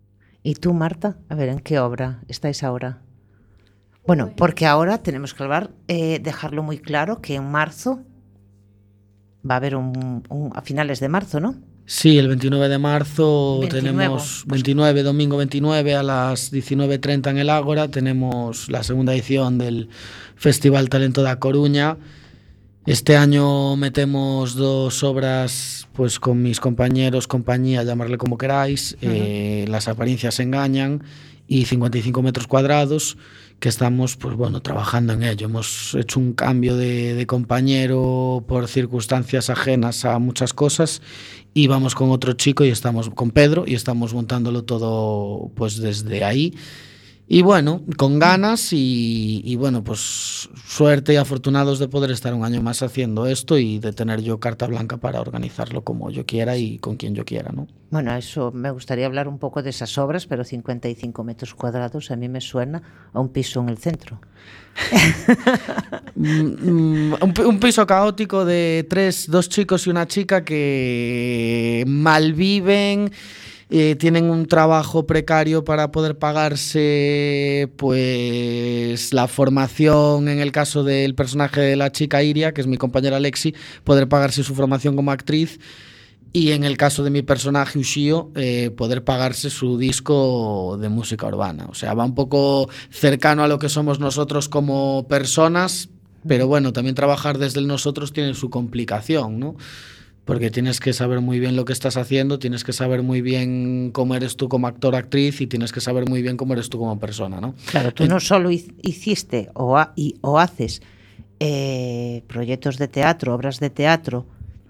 ¿Y tú, Marta? A ver, ¿en qué obra estáis ahora? Bueno, porque ahora tenemos que hablar, dejarlo muy claro que en marzo va a haber a finales de marzo, ¿no? Sí, el 29 de marzo 29. tenemos 29, domingo 29 a las 19:30 en el Ágora, tenemos la segunda edición del Festival Talento da Coruña. Este año metemos 2 obras pues con mis compañeros, compañía, llamarle como queráis, Las apariencias engañan y 55 metros cuadrados, que estamos pues bueno trabajando en ello. Hemos hecho un cambio de compañero por circunstancias ajenas a muchas cosas y vamos con otro chico y estamos con Pedro y estamos montándolo todo pues desde ahí. Y bueno, con ganas y bueno, pues suerte y afortunados de poder estar un año más haciendo esto y de tener yo carta blanca para organizarlo como yo quiera y con quien yo quiera, ¿no? Bueno, eso me gustaría hablar un poco de esas obras, pero 55 metros cuadrados a mí me suena a un piso en el centro. Un piso caótico de 2 chicos y una chica que malviven. Tienen un trabajo precario para poder pagarse pues la formación, en el caso del personaje de la chica Iria, que es mi compañera Alexi, poder pagarse su formación como actriz, y en el caso de mi personaje Ushio, poder pagarse su disco de música urbana. O sea, va un poco cercano a lo que somos nosotros como personas, pero bueno, también trabajar desde el nosotros tiene su complicación, ¿no? Porque tienes que saber muy bien lo que estás haciendo, tienes que saber muy bien cómo eres tú como actor, actriz, y tienes que saber muy bien cómo eres tú como persona, ¿no? Claro, tú no solo hiciste o haces proyectos de teatro, obras de teatro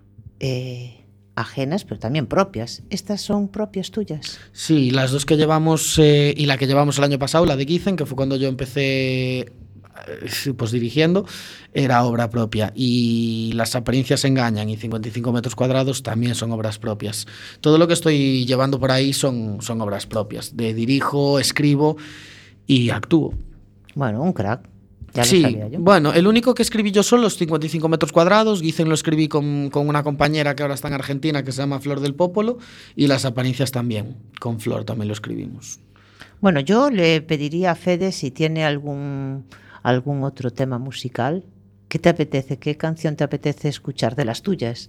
ajenas, pero también propias. ¿Estas son propias tuyas? Sí, las 2 que llevamos, y la que llevamos el año pasado, la de Gizen, que fue cuando yo empecé pues dirigiendo, era obra propia, y Las apariencias engañan y 55 metros cuadrados también son obras propias. Todo lo que estoy llevando por ahí son obras propias. Dirijo, escribo y actúo. Bueno, un crack. Ya sí, lo sabía yo. Bueno, el único que escribí yo solo, los 55 metros cuadrados. Gizen lo escribí con una compañera que ahora está en Argentina, que se llama Flor del Popolo, y Las apariencias también, con Flor también lo escribimos. Bueno, yo le pediría a Fede si tiene algún otro tema musical. ¿Qué te apetece? ¿Qué canción te apetece escuchar de las tuyas?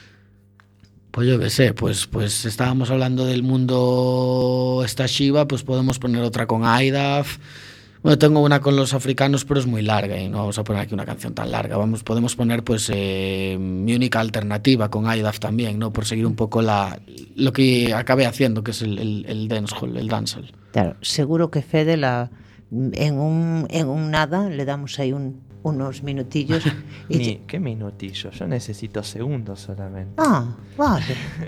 Pues yo qué sé, pues estábamos hablando del mundo esta Shiva, pues podemos poner otra con Aidaf. Bueno, tengo una con los africanos, pero es muy larga y no vamos a poner aquí una canción tan larga. Podemos poner pues mi única alternativa con Aidaf también, ¿no? Por seguir un poco lo que acabé haciendo, que es el dancehall, el dancehall. Claro, seguro que Fede en un nada le damos ahí unos minutillos. ¿Qué minutillos? Yo necesito segundos solamente. Ah, vale.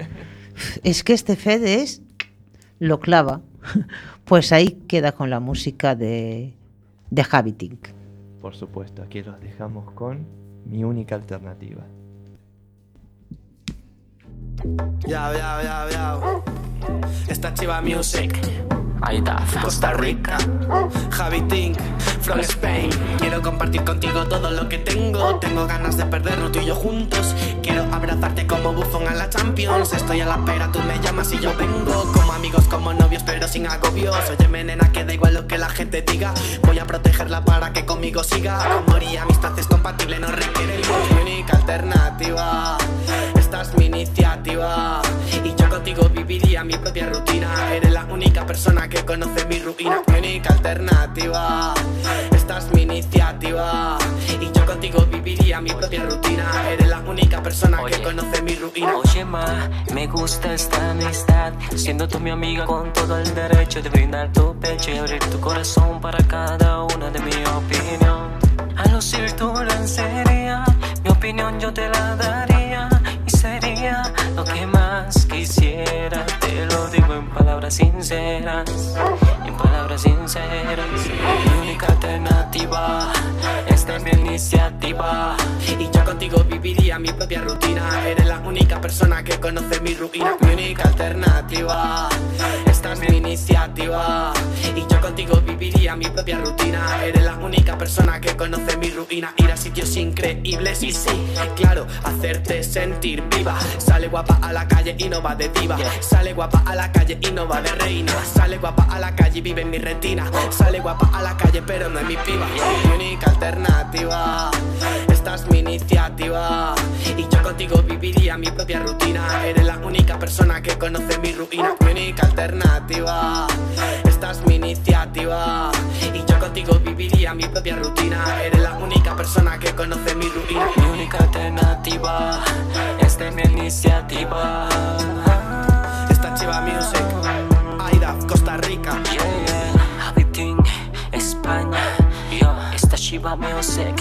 Es que este Fede lo clava. Pues ahí queda con la música de Javi Tink. Por supuesto, aquí los dejamos con mi única alternativa. Ya. Esta Chiva Music. Costa Rica, Javi Tink, From Spain. Quiero compartir contigo todo lo que tengo. Tengo ganas de perdernos tú y yo juntos. Quiero abrazarte como Buffon a la Champions. Estoy a la espera, tú me llamas y yo vengo. Como amigos, como novios, pero sin agobios. Óyeme, nena, que da igual lo que la gente diga. Voy a protegerla para que conmigo siga. Amor y amistad es compatible, no requiere mi única alternativa. Esta es mi iniciativa y yo contigo viviría mi propia rutina. Eres la única persona que conoce mi ruina. Mi única alternativa. Esta es mi iniciativa y yo contigo viviría mi propia rutina. Eres la única persona que conoce mi ruina. Oye, ma, me gusta esta amistad, siendo tú mi amiga con todo el derecho de brindar tu pecho y abrir tu corazón para cada una de mi opinión. A lucir tu lencería, mi opinión yo te la daría y sería lo que más quisiera. Te lo digo en palabras sinceras, en palabras sinceras. Mi única alternativa, esta es mi iniciativa y yo contigo viviría mi propia rutina. Eres la única persona que conoce mi ruina. Mi única alternativa, esta es mi iniciativa y yo contigo viviría viviría mi propia rutina. Eres la única persona que conoce mi ruina. Ir a sitios increíbles y sí, claro, hacerte sentir viva. Sale guapa a la calle y no va de diva. Sale guapa a la calle y no va de reina. Sale guapa a la calle y vive en mi retina. Sale guapa a la calle pero no es mi piba. Mi única alternativa, esta es mi iniciativa. Y yo contigo viviría mi propia rutina. Eres la única persona que conoce mi ruina. Mi única alternativa, esta es mi iniciativa. Y yo contigo viviría mi propia rutina. Eres la única persona que conoce mi ruina. Mi única alternativa, esta es mi iniciativa. Esta Chiva Music, Aida, Costa Rica. Yeah, everything, España. Yo, esta Chiva Music.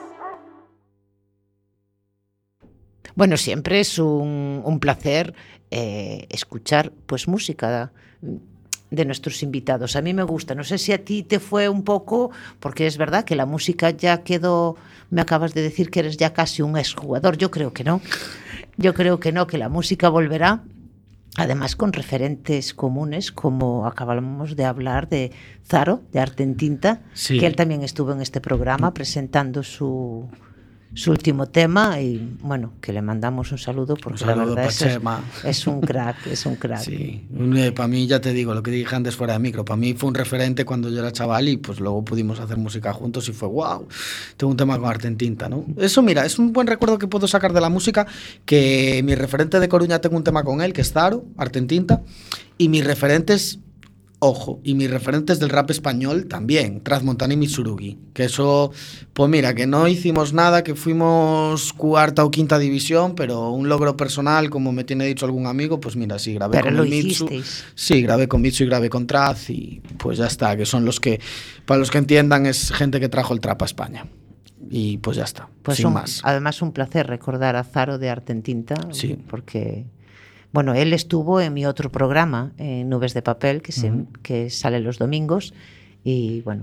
Bueno, siempre es un placer escuchar pues música de nuestros invitados. A mí me gusta, no sé si a ti te fue un poco, porque es verdad que la música ya quedó, me acabas de decir que eres ya casi un exjugador, yo creo que no, que la música volverá, además con referentes comunes, como acabamos de hablar de Zaro, de Arte en Tinta, sí, que él también estuvo en este programa presentando su último tema y bueno, que le mandamos un saludo porque la verdad es un crack, es un crack. Sí, para mí ya te digo, lo que dije antes fuera de micro, para mí fue un referente cuando yo era chaval y pues luego pudimos hacer música juntos y fue wow, tengo un tema con Arte en Tinta, ¿no? Eso mira, es un buen recuerdo que puedo sacar de la música, que mi referente de Coruña tengo un tema con él, que es Zaro, Arte en Tinta, y mis referentes... Ojo, y mis referentes del rap español también, Transmontana y Mitsurugi, que eso, pues mira, que no hicimos nada, que fuimos cuarta o quinta división, pero un logro personal, como me tiene dicho algún amigo, pues mira, sí, grabé pero con el Mitsu. Sí, grabé con Mitsu y grabé con Traz y pues ya está, que son los que, para los que entiendan, es gente que trajo el trap a España. Y pues ya está, pues sin más. Además un placer recordar a Zaro de Arte en Tinta, sí, porque... Bueno, él estuvo en mi otro programa, Nubes de Papel, que sale los domingos, y bueno,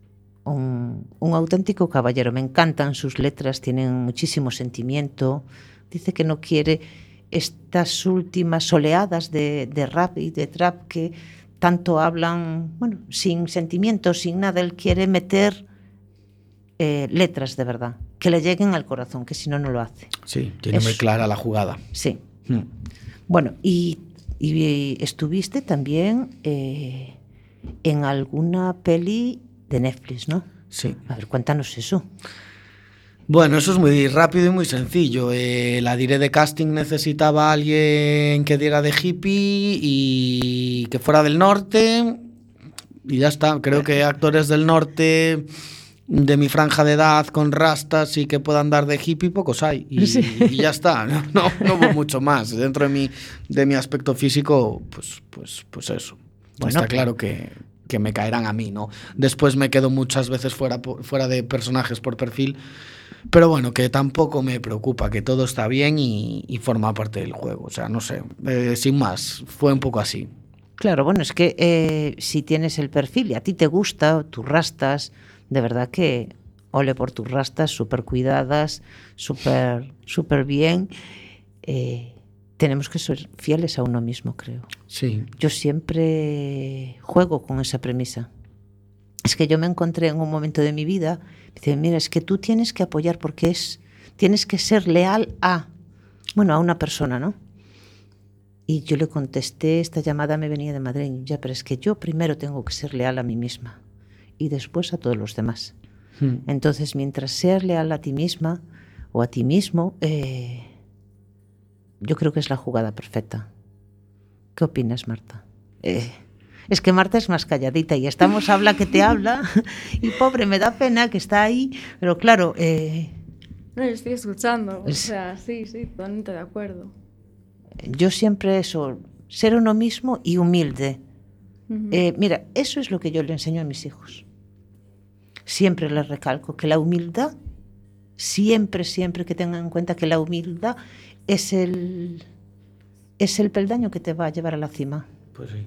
un auténtico caballero. Me encantan sus letras, tienen muchísimo sentimiento. Dice que no quiere estas últimas oleadas de rap y de trap que tanto hablan, bueno, sin sentimientos, sin nada. Él quiere meter letras de verdad, que le lleguen al corazón, que si no, no lo hace. Sí, tiene muy clara la jugada. Sí. Bueno, y estuviste también en alguna peli de Netflix, ¿no? Sí. A ver, cuéntanos eso. Bueno, eso es muy rápido y muy sencillo. La Dire de casting necesitaba a alguien que diera de hippie y que fuera del norte y ya está. Creo que actores del norte... de mi franja de edad con rastas y que puedan dar de hippie pocos hay y ya está, no hubo mucho más dentro de mi aspecto físico, pues eso. Bueno, está claro que me caerán a mí, ¿no? Después me quedo muchas veces fuera de personajes por perfil, pero bueno, que tampoco me preocupa, que todo está bien y forma parte del juego, o sea, no sé, sin más, fue un poco así. Claro, bueno, es que si tienes el perfil y a ti te gusta, tus rastas, de verdad que ole por tus rastas, súper cuidadas, súper bien. Tenemos que ser fieles a uno mismo, creo. Sí. Yo siempre juego con esa premisa. Es que yo me encontré en un momento de mi vida, me dice, mira, es que tú tienes que apoyar porque tienes que ser leal a una persona, ¿no? Y yo le contesté, esta llamada me venía de Madrid, ya, pero es que yo primero tengo que ser leal a mí misma y después a todos los demás. Entonces, mientras seas leal a ti misma o a ti mismo, yo creo que es la jugada perfecta. ¿Qué opinas, Marta? Es que Marta es más calladita y estamos habla que te habla y pobre, me da pena que está ahí, pero claro... No, estoy escuchando, o sea, sí, totalmente de acuerdo. Yo siempre ser uno mismo y humilde. Mira, eso es lo que yo le enseño a mis hijos. Siempre les recalco que la humildad, siempre que tengan en cuenta que la humildad es el peldaño que te va a llevar a la cima. Pues sí.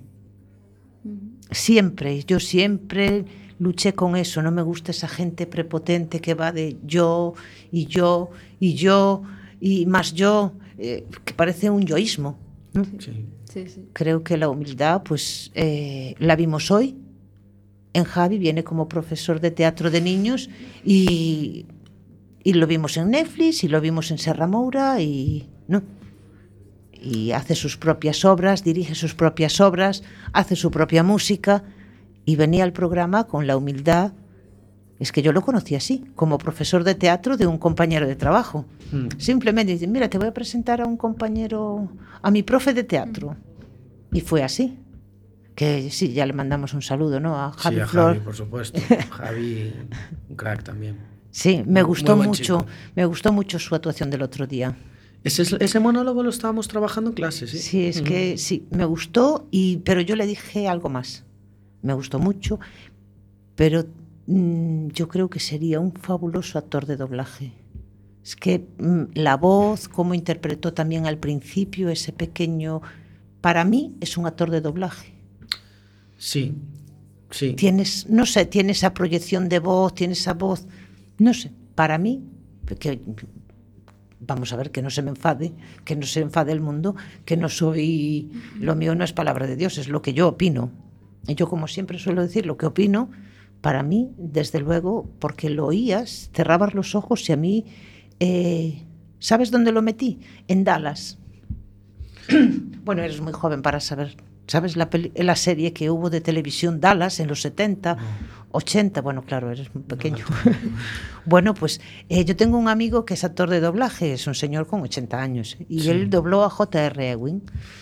Yo siempre luché con eso. No me gusta esa gente prepotente que va de yo y yo y yo y más yo, que parece un yoísmo, ¿no? Sí. Sí. Creo que la humildad, pues la vimos hoy en Javi viene como profesor de teatro de niños y lo vimos en Netflix y lo vimos en Serra Moura y hace sus propias obras, dirige sus propias obras, hace su propia música y venía al programa con la humildad. Es que yo lo conocí así, como profesor de teatro de un compañero de trabajo. Simplemente dice, mira, te voy a presentar a un compañero, a mi profe de teatro. Y fue así. Que sí, ya le mandamos un saludo, ¿no? A Javi Flor. Javi, por supuesto. Javi, un crack también. Sí, me gustó mucho. Chico. Me gustó mucho su actuación del otro día. Ese monólogo lo estábamos trabajando en clase, ¿sí? Sí, es que sí, me gustó, pero yo le dije algo más. Me gustó mucho, pero yo creo que sería un fabuloso actor de doblaje. Es que la voz, cómo interpretó también al principio ese pequeño... Para mí es un actor de doblaje. Sí. Tienes, no sé, tiene esa proyección de voz, tiene esa voz... No sé, para mí... que vamos a ver, que no se me enfade, que no se enfade el mundo, que no soy... Lo mío no es palabra de Dios, es lo que yo opino. Y yo, como siempre suelo decir, lo que opino... Para mí, desde luego, porque lo oías, cerrabas los ojos y a mí... ¿sabes dónde lo metí? En Dallas. Bueno, eres muy joven para saber. ¿Sabes la serie que hubo de televisión Dallas en los 70, 80? Bueno, claro, eres muy pequeño. Bueno, pues yo tengo un amigo que es actor de doblaje, es un señor con 80 años, y él dobló a J.R. Ewing.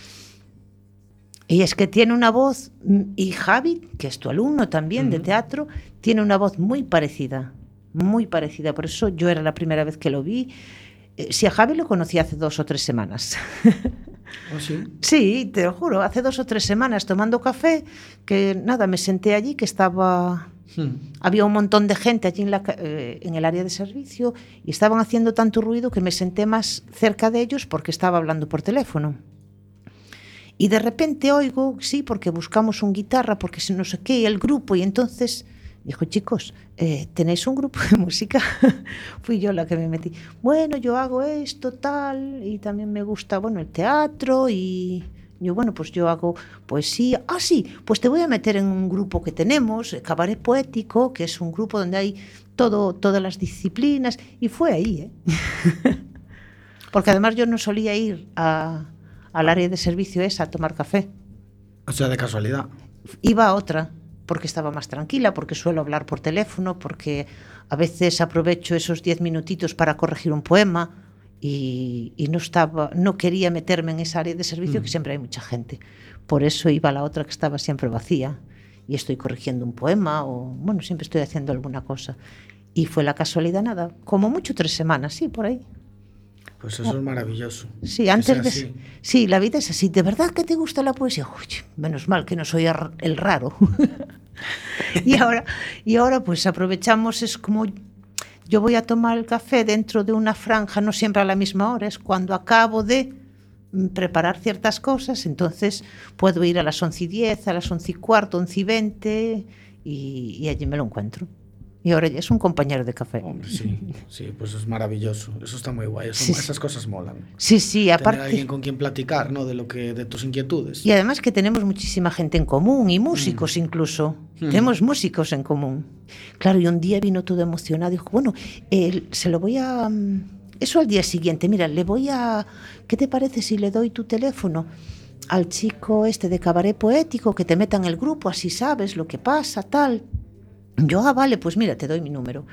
Y es que tiene una voz, y Javi, que es tu alumno también de teatro, tiene una voz muy parecida, por eso yo era la primera vez que lo vi. Si a Javi lo conocí hace 2 o 3 semanas. ¿Oh, sí? Sí, te lo juro, hace 2 o 3 semanas tomando café, que nada, me senté allí, que estaba... Había un montón de gente allí en el área de servicio y estaban haciendo tanto ruido que me senté más cerca de ellos porque estaba hablando por teléfono. Y de repente oigo, sí, porque buscamos un guitarra, porque no sé qué, y el grupo, y entonces dijo, chicos, ¿tenéis un grupo de música? Fui yo la que me metí. Bueno, yo hago esto, tal, y también me gusta, bueno, el teatro, y yo, bueno, pues yo hago poesía. Ah, sí, pues te voy a meter en un grupo que tenemos, Cabaret Poético, que es un grupo donde hay todas las disciplinas, y fue ahí, Porque además yo no solía ir al área de servicio a tomar café. O sea, de casualidad. Iba a otra, porque estaba más tranquila, porque suelo hablar por teléfono, porque a veces aprovecho esos 10 minutitos para corregir un poema y no quería meterme en esa área de servicio que siempre hay mucha gente. Por eso iba a la otra que estaba siempre vacía y estoy corrigiendo un poema o, bueno, siempre estoy haciendo alguna cosa. Y fue la casualidad, nada, como mucho 3 semanas, sí, por ahí. Pues eso es maravilloso. Sí, antes sí, la vida es así. ¿De verdad que te gusta la poesía? Uy, menos mal que no soy el raro. y ahora pues aprovechamos, es como yo voy a tomar el café dentro de una franja, no siempre a la misma hora, es cuando acabo de preparar ciertas cosas, entonces puedo ir a las 11:10, a las 11:15, 11:20 y allí me lo encuentro. Y ahora ya es un compañero de café. Hombre, sí, pues es maravilloso. Eso está muy guay. Esas cosas molan. Sí, aparte... Tener alguien con quien platicar, ¿no? De tus inquietudes. Y además que tenemos muchísima gente en común, y músicos incluso. Tenemos músicos en común. Claro, y un día vino todo emocionado y dijo, bueno, se lo voy a... Eso al día siguiente, mira, ¿qué te parece si le doy tu teléfono al chico de Cabaret Poético, que te meta en el grupo, así sabes lo que pasa, tal... Yo, vale, pues mira, te doy mi número.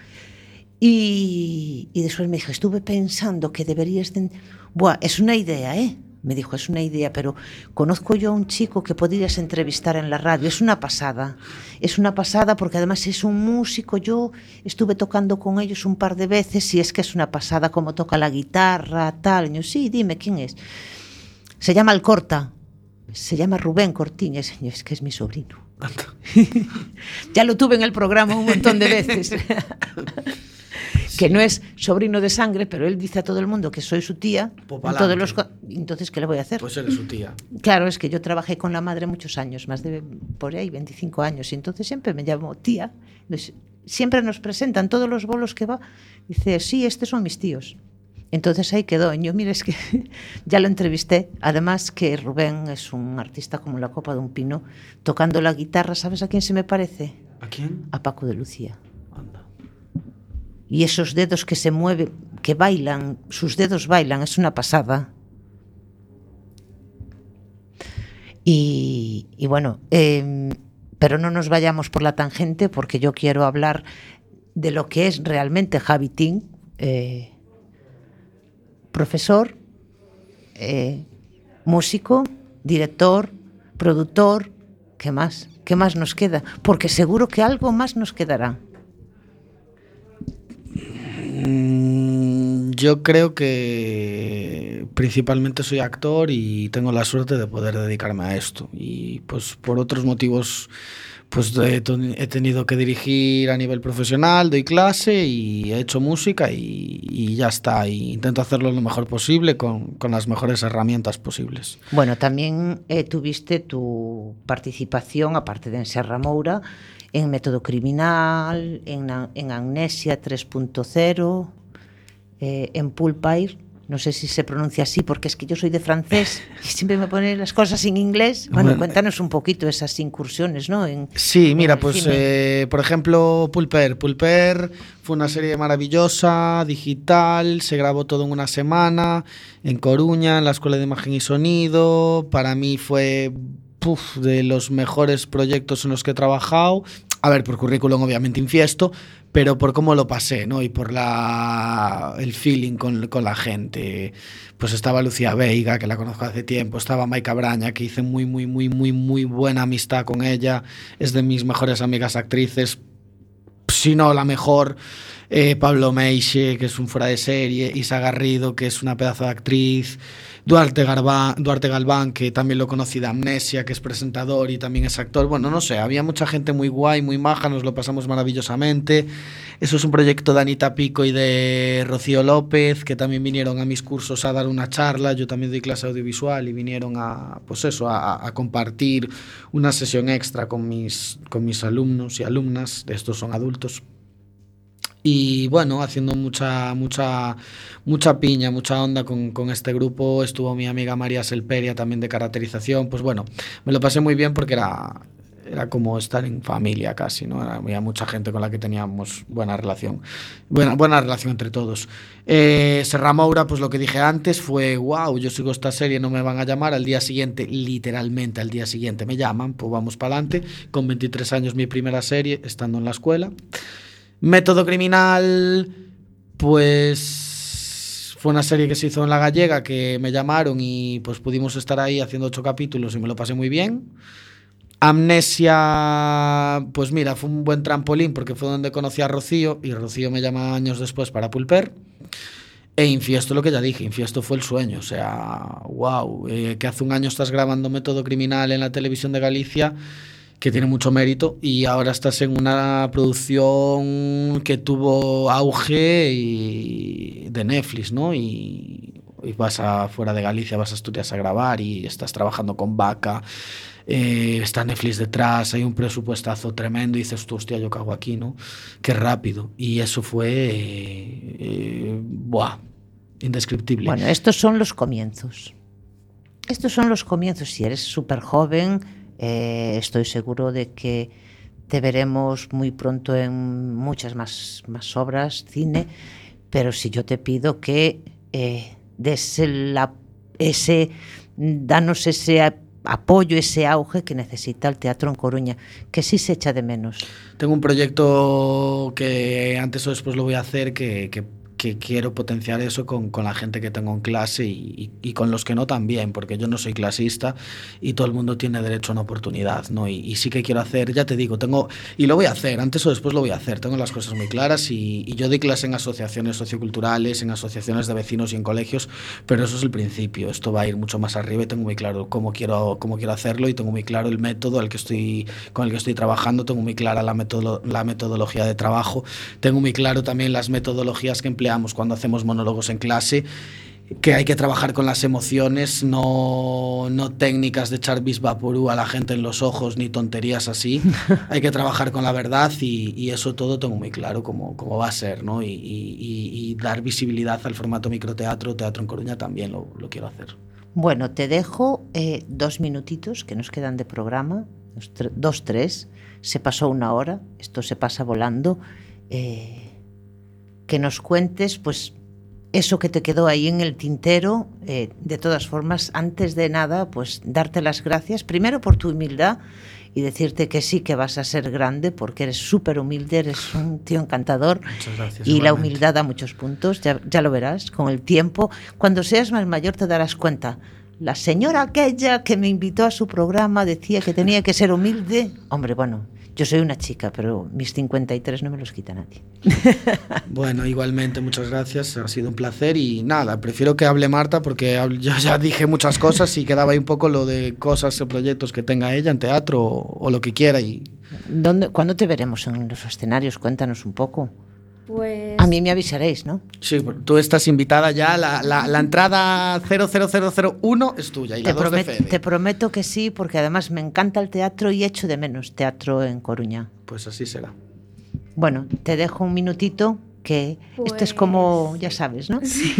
Y después me dijo, estuve pensando que deberías... Buah, es una idea, Me dijo, es una idea, pero conozco yo a un chico que podrías entrevistar en la radio. Es una pasada porque además es un músico. Yo estuve tocando con ellos un par de veces y es que es una pasada como toca la guitarra, tal. Y yo, sí, dime, ¿quién es? Se llama Alcorta. Se llama Rubén Cortiñas. Es que es mi sobrino. Ya lo tuve en el programa un montón de veces. Que no es sobrino de sangre, pero él dice a todo el mundo que soy su tía. Entonces, ¿qué le voy a hacer? Pues eres su tía. Claro, es que yo trabajé con la madre muchos años, más de por ahí 25 años, y entonces siempre me llamo tía. Entonces, siempre nos presentan todos los bolos que va. Dice, sí, estos son mis tíos. Entonces ahí quedó. Y yo, mira, es que ya lo entrevisté. Además que Rubén es un artista como la copa de un pino, tocando la guitarra. ¿Sabes a quién se me parece? ¿A quién? A Paco de Lucía. Anda. Y esos dedos que se mueven, que bailan, sus dedos bailan, es una pasada. Y bueno, pero no nos vayamos por la tangente, porque yo quiero hablar de lo que es realmente Javi Tin, profesor, músico, director, productor. ¿Qué más? ¿Qué más nos queda? Porque seguro que algo más nos quedará. Yo creo que principalmente soy actor y tengo la suerte de poder dedicarme a esto. Y pues por otros motivos pues he tenido que dirigir a nivel profesional, doy clase y he hecho música y ya está. Y intento hacerlo lo mejor posible con las mejores herramientas posibles. Bueno, también tuviste tu participación, aparte de en Serra Moura, en Método Criminal, en Amnesia 3.0, en Pulpair. No sé si se pronuncia así, porque es que yo soy de francés y siempre me ponen las cosas en inglés. Bueno, cuéntanos un poquito esas incursiones, ¿no? Sí, mira, pues por ejemplo, Pulper. Pulper fue una serie maravillosa, digital, se grabó todo en una semana, en Coruña, en la Escuela de Imagen y Sonido. Para mí fue de los mejores proyectos en los que he trabajado. A ver, por currículum obviamente infiesto, pero por cómo lo pasé, ¿no? Y por el feeling con la gente. Pues estaba Lucía Veiga, que la conozco hace tiempo, estaba Maika Braña, que hice muy buena amistad con ella, es de mis mejores amigas actrices, si no la mejor. Pablo Meixe, que es un fuera de serie, Isa Garrido, que es una pedazo de actriz, Duarte Galván, que también lo conocí de Amnesia, que es presentador y también es actor. Bueno, no sé, había mucha gente muy guay, muy maja, nos lo pasamos maravillosamente. Eso es un proyecto de Anita Pico y de Rocío López, que también vinieron a mis cursos a dar una charla. Yo también doy clase audiovisual y vinieron a compartir una sesión extra con mis alumnos y alumnas. Estos son adultos. Y bueno, haciendo mucha piña, mucha onda con este grupo. Estuvo mi amiga María Selperia también de caracterización. Pues bueno, me lo pasé muy bien porque era como estar en familia casi, ¿no? Había mucha gente con la que teníamos buena relación entre todos. Serra Moura, pues lo que dije antes fue, wow, yo sigo esta serie, no me van a llamar. Al día siguiente, literalmente al día siguiente me llaman, pues vamos para adelante. Con 23 años mi primera serie, estando en la escuela. Método Criminal, pues fue una serie que se hizo en La Gallega, que me llamaron y pues pudimos estar ahí haciendo 8 capítulos y me lo pasé muy bien. Amnesia, pues mira, fue un buen trampolín porque fue donde conocí a Rocío y Rocío me llama años después para Pulper. E Infiesto, lo que ya dije, Infiesto fue el sueño, o sea, wow, que hace un año estás grabando Método Criminal en la televisión de Galicia, que tiene mucho mérito, y ahora estás en una producción que tuvo auge de Netflix, ¿no? Y vas fuera de Galicia, vas a Asturias a grabar y estás trabajando con Vaca, está Netflix detrás, hay un presupuestazo tremendo y dices tú, hostia, yo cago aquí, ¿no? Qué rápido. Y eso fue indescriptible. Bueno, estos son los comienzos. Si eres súper joven, estoy seguro de que te veremos muy pronto en muchas más obras, cine, pero si yo te pido que danos ese apoyo, ese auge que necesita el teatro en Coruña, que sí se echa de menos. Tengo un proyecto que antes o después lo voy a hacer, que quiero potenciar eso con la gente que tengo en clase y con los que no también, porque yo no soy clasista y todo el mundo tiene derecho a una oportunidad, ¿no? Y sí que quiero hacer, ya te digo, y lo voy a hacer, antes o después lo voy a hacer, tengo las cosas muy claras y yo doy clase en asociaciones socioculturales, en asociaciones de vecinos y en colegios, pero eso es el principio, esto va a ir mucho más arriba y tengo muy claro cómo quiero hacerlo y tengo muy claro el método con el que estoy trabajando, tengo muy clara la metodología de trabajo, tengo muy claro también las metodologías que empleamos cuando hacemos monólogos en clase, que hay que trabajar con las emociones, no técnicas de echar bisvaporú a la gente en los ojos ni tonterías así. Hay que trabajar con la verdad y eso todo tengo muy claro cómo va a ser, ¿no? Y dar visibilidad al formato microteatro, teatro en Coruña también lo quiero hacer. Bueno, te dejo 2 minutitos que nos quedan de programa, 2, 3. se pasó 1 hora, esto se pasa volando, que nos cuentes pues eso que te quedó ahí en el tintero. De todas formas, antes de nada, pues darte las gracias, primero por tu humildad y decirte que sí, que vas a ser grande, porque eres súper humilde, eres un tío encantador. Muchas gracias. Y igualmente. la humildad da muchos puntos, ya lo verás, con el tiempo. Cuando seas más mayor te darás cuenta. La señora aquella que me invitó a su programa decía que tenía que ser humilde. Hombre, bueno, yo soy una chica, pero mis 53 no me los quita nadie. Bueno, igualmente, muchas gracias, ha sido un placer y nada, prefiero que hable Marta porque yo ya dije muchas cosas y quedaba ahí un poco lo de cosas o proyectos que tenga ella en teatro o lo que quiera. ¿Cuándo te veremos en los escenarios? Cuéntanos un poco. Pues... A mí me avisaréis, ¿no? Sí, tú estás invitada ya, la entrada 00001 es tuya y la 2 de Fede. Te prometo que sí, porque además me encanta el teatro y echo de menos teatro en Coruña. Pues así será. Bueno, te dejo un minutito, que esto es como, ya sabes, ¿no? Sí.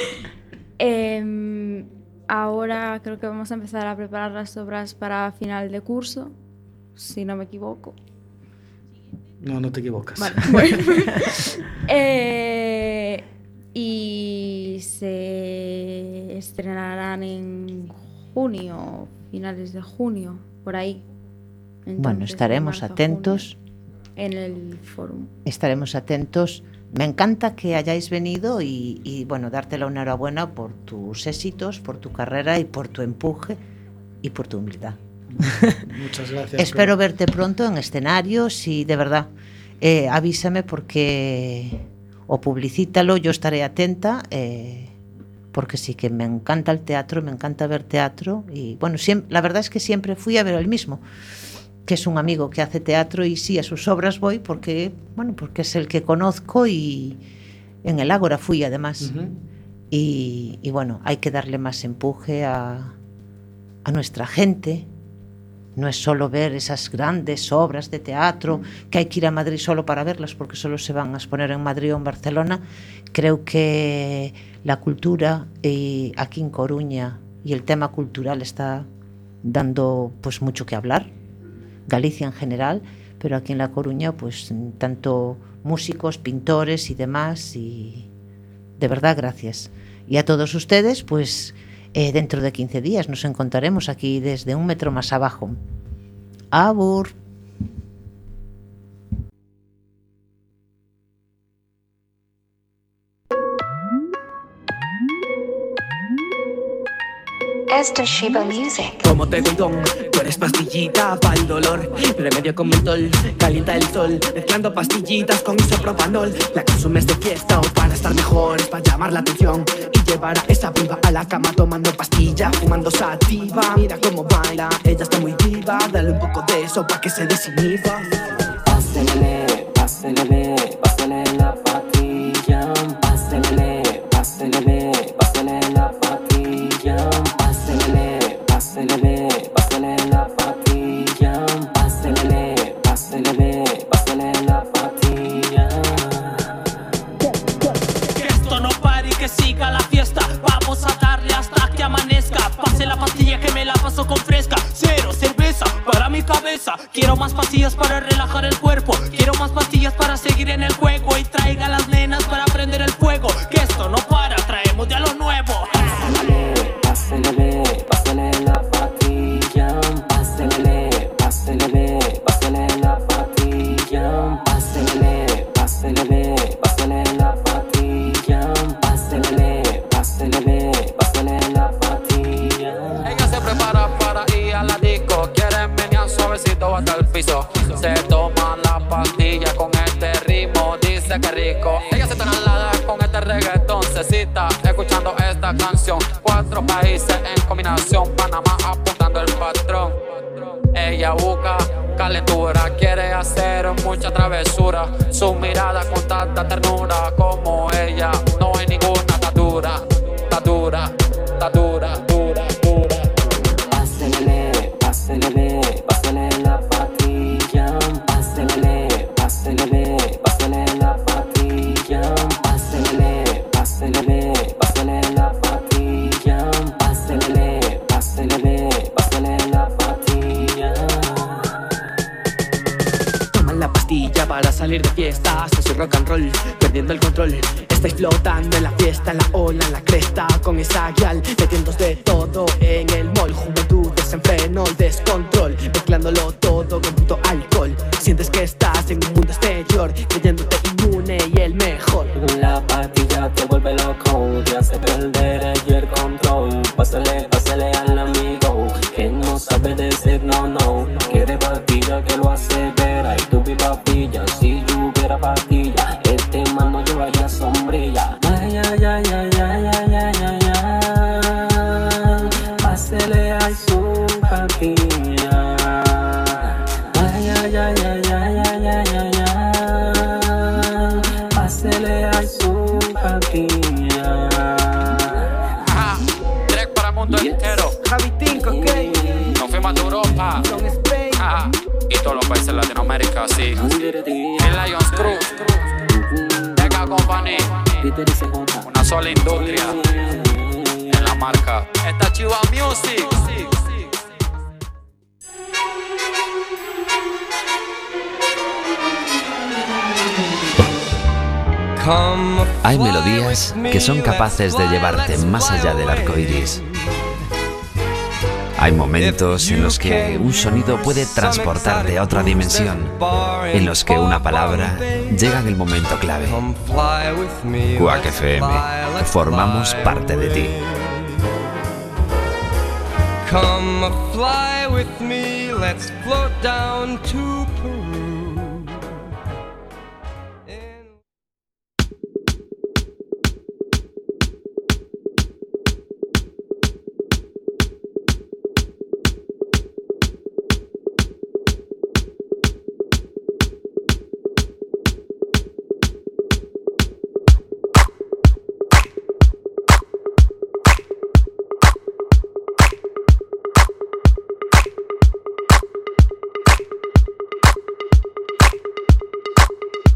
Ahora creo que vamos a empezar a preparar las obras para final de curso, si no me equivoco. No te equivocas. Vale, bueno. Y se estrenarán en junio, finales de junio, por ahí. Entonces, bueno, estaremos marzo, atentos. junio, en el fórum. Estaremos atentos. Me encanta que hayáis venido y bueno, darte la enhorabuena por tus éxitos, por tu carrera y por tu empuje y por tu humildad. Muchas gracias. Espero verte pronto en escenarios y de verdad, avísame porque o publicítalo, yo estaré atenta, porque sí que me encanta el teatro, me encanta ver teatro y bueno, la verdad es que siempre fui a ver el mismo, que es un amigo que hace teatro y sí, a sus obras voy porque es el que conozco y en el Ágora fui además. Uh-huh. Y bueno, hay que darle más empuje a nuestra gente. No es solo ver esas grandes obras de teatro, que hay que ir a Madrid solo para verlas, porque solo se van a exponer en Madrid o en Barcelona. Creo que la cultura aquí en Coruña y el tema cultural está dando pues mucho que hablar. Galicia en general, pero aquí en La Coruña pues tanto músicos, pintores y demás, y de verdad gracias. Y a todos ustedes pues dentro de 15 días nos encontraremos aquí desde un metro más abajo. Abur. Esto es Shiba Music. Como te doy don, tú eres pastillita para el dolor. Remedio con mentol, calienta el sol. Mezclando pastillitas con isopropanol. La consumes de fiesta o para estar mejor. Es para llamar la atención y llevar a esa piba a la cama tomando pastilla, fumando sativa. Mira cómo baila, ella está muy viva. Dale un poco de eso para que se desinhiba. Pásele, pásele, pásele la patilla. Pásele, pásele, pásele la patilla. Pásele, pásele la patilla. Pásele, pásele la patilla. Que esto no pare y que siga la fiesta. Vamos a darle hasta que amanezca. Pase la pastilla que me la paso con fresca. Cero cerveza para mi cabeza. Quiero más pastillas para relajar el cuerpo. Quiero más pastillas para seguir en el juego. Y traiga las nenas para prender el fuego. Que esto no para, traemos ya lo nuevo. Pásele, pásele la patilla. Pásele, pásele, pásele la patilla. Pásele, pásele, pásele la patilla. Pásele, pásele, pásele la patilla. Ella se prepara para ir a la disco. Quieren menear suavecito hasta el piso. Se toma la pastilla con este ritmo. Dice que rico. Ella se traslada con este reggaetón. Se cita escuchando esta canción. 4 países en combinación. Panamá apuntando el patrón. Ella busca calentura, quiere hacer mucha travesura. Su mirada con tanta ternura, como ella no hay ninguna. Está dura, está dura, está dura, dura, dura. Pásele, pásele, pásele la patilla. Pásele, pásele, pásele la patilla. Pásele, pásele, pásele la patilla. Pásele, pásele, pásele la patilla. salir de fiesta, soy rock and roll, perdiendo el control. Estáis flotando en la fiesta, en la ola, en la cresta, con esa guial, metiéndos de todo en el mall. Juventud, desenfreno, descontrol, mezclándolo todo con puto alcohol. Sientes que estás en un mundo exterior, creyéndote inmune y el mejor. La pastilla te vuelve loco, te hace perder el control. Pásale, pásale al amigo que no sabe decir no, no. Quiere pastilla que lo hace ver. Ay, tú vi pastilla, si yo hubiera pastilla, este man no llevaría sombrilla. Ay, ay, ay, ay, ay, ay, ay, ay, ay. Pásale a su pastilla. Ay, ay, ay, ay, ay, ay, ay, ay, ay. Pásale a su pastilla. Direct para el mundo entero. Javi Tinko, ok. Nos fuimos a Europa. Son Spain. Y todos los países de Latinoamérica, sí. El Lions Crew, Mega Company, una sola industria en la marca. Esta Chiva Music. Hay melodías que son capaces de llevarte más allá del arco iris. Hay momentos en los que un sonido puede transportarte a otra dimensión, en los que una palabra llega en el momento clave. Quack FM, formamos parte de ti. Come fly with me, let's float down to Peru.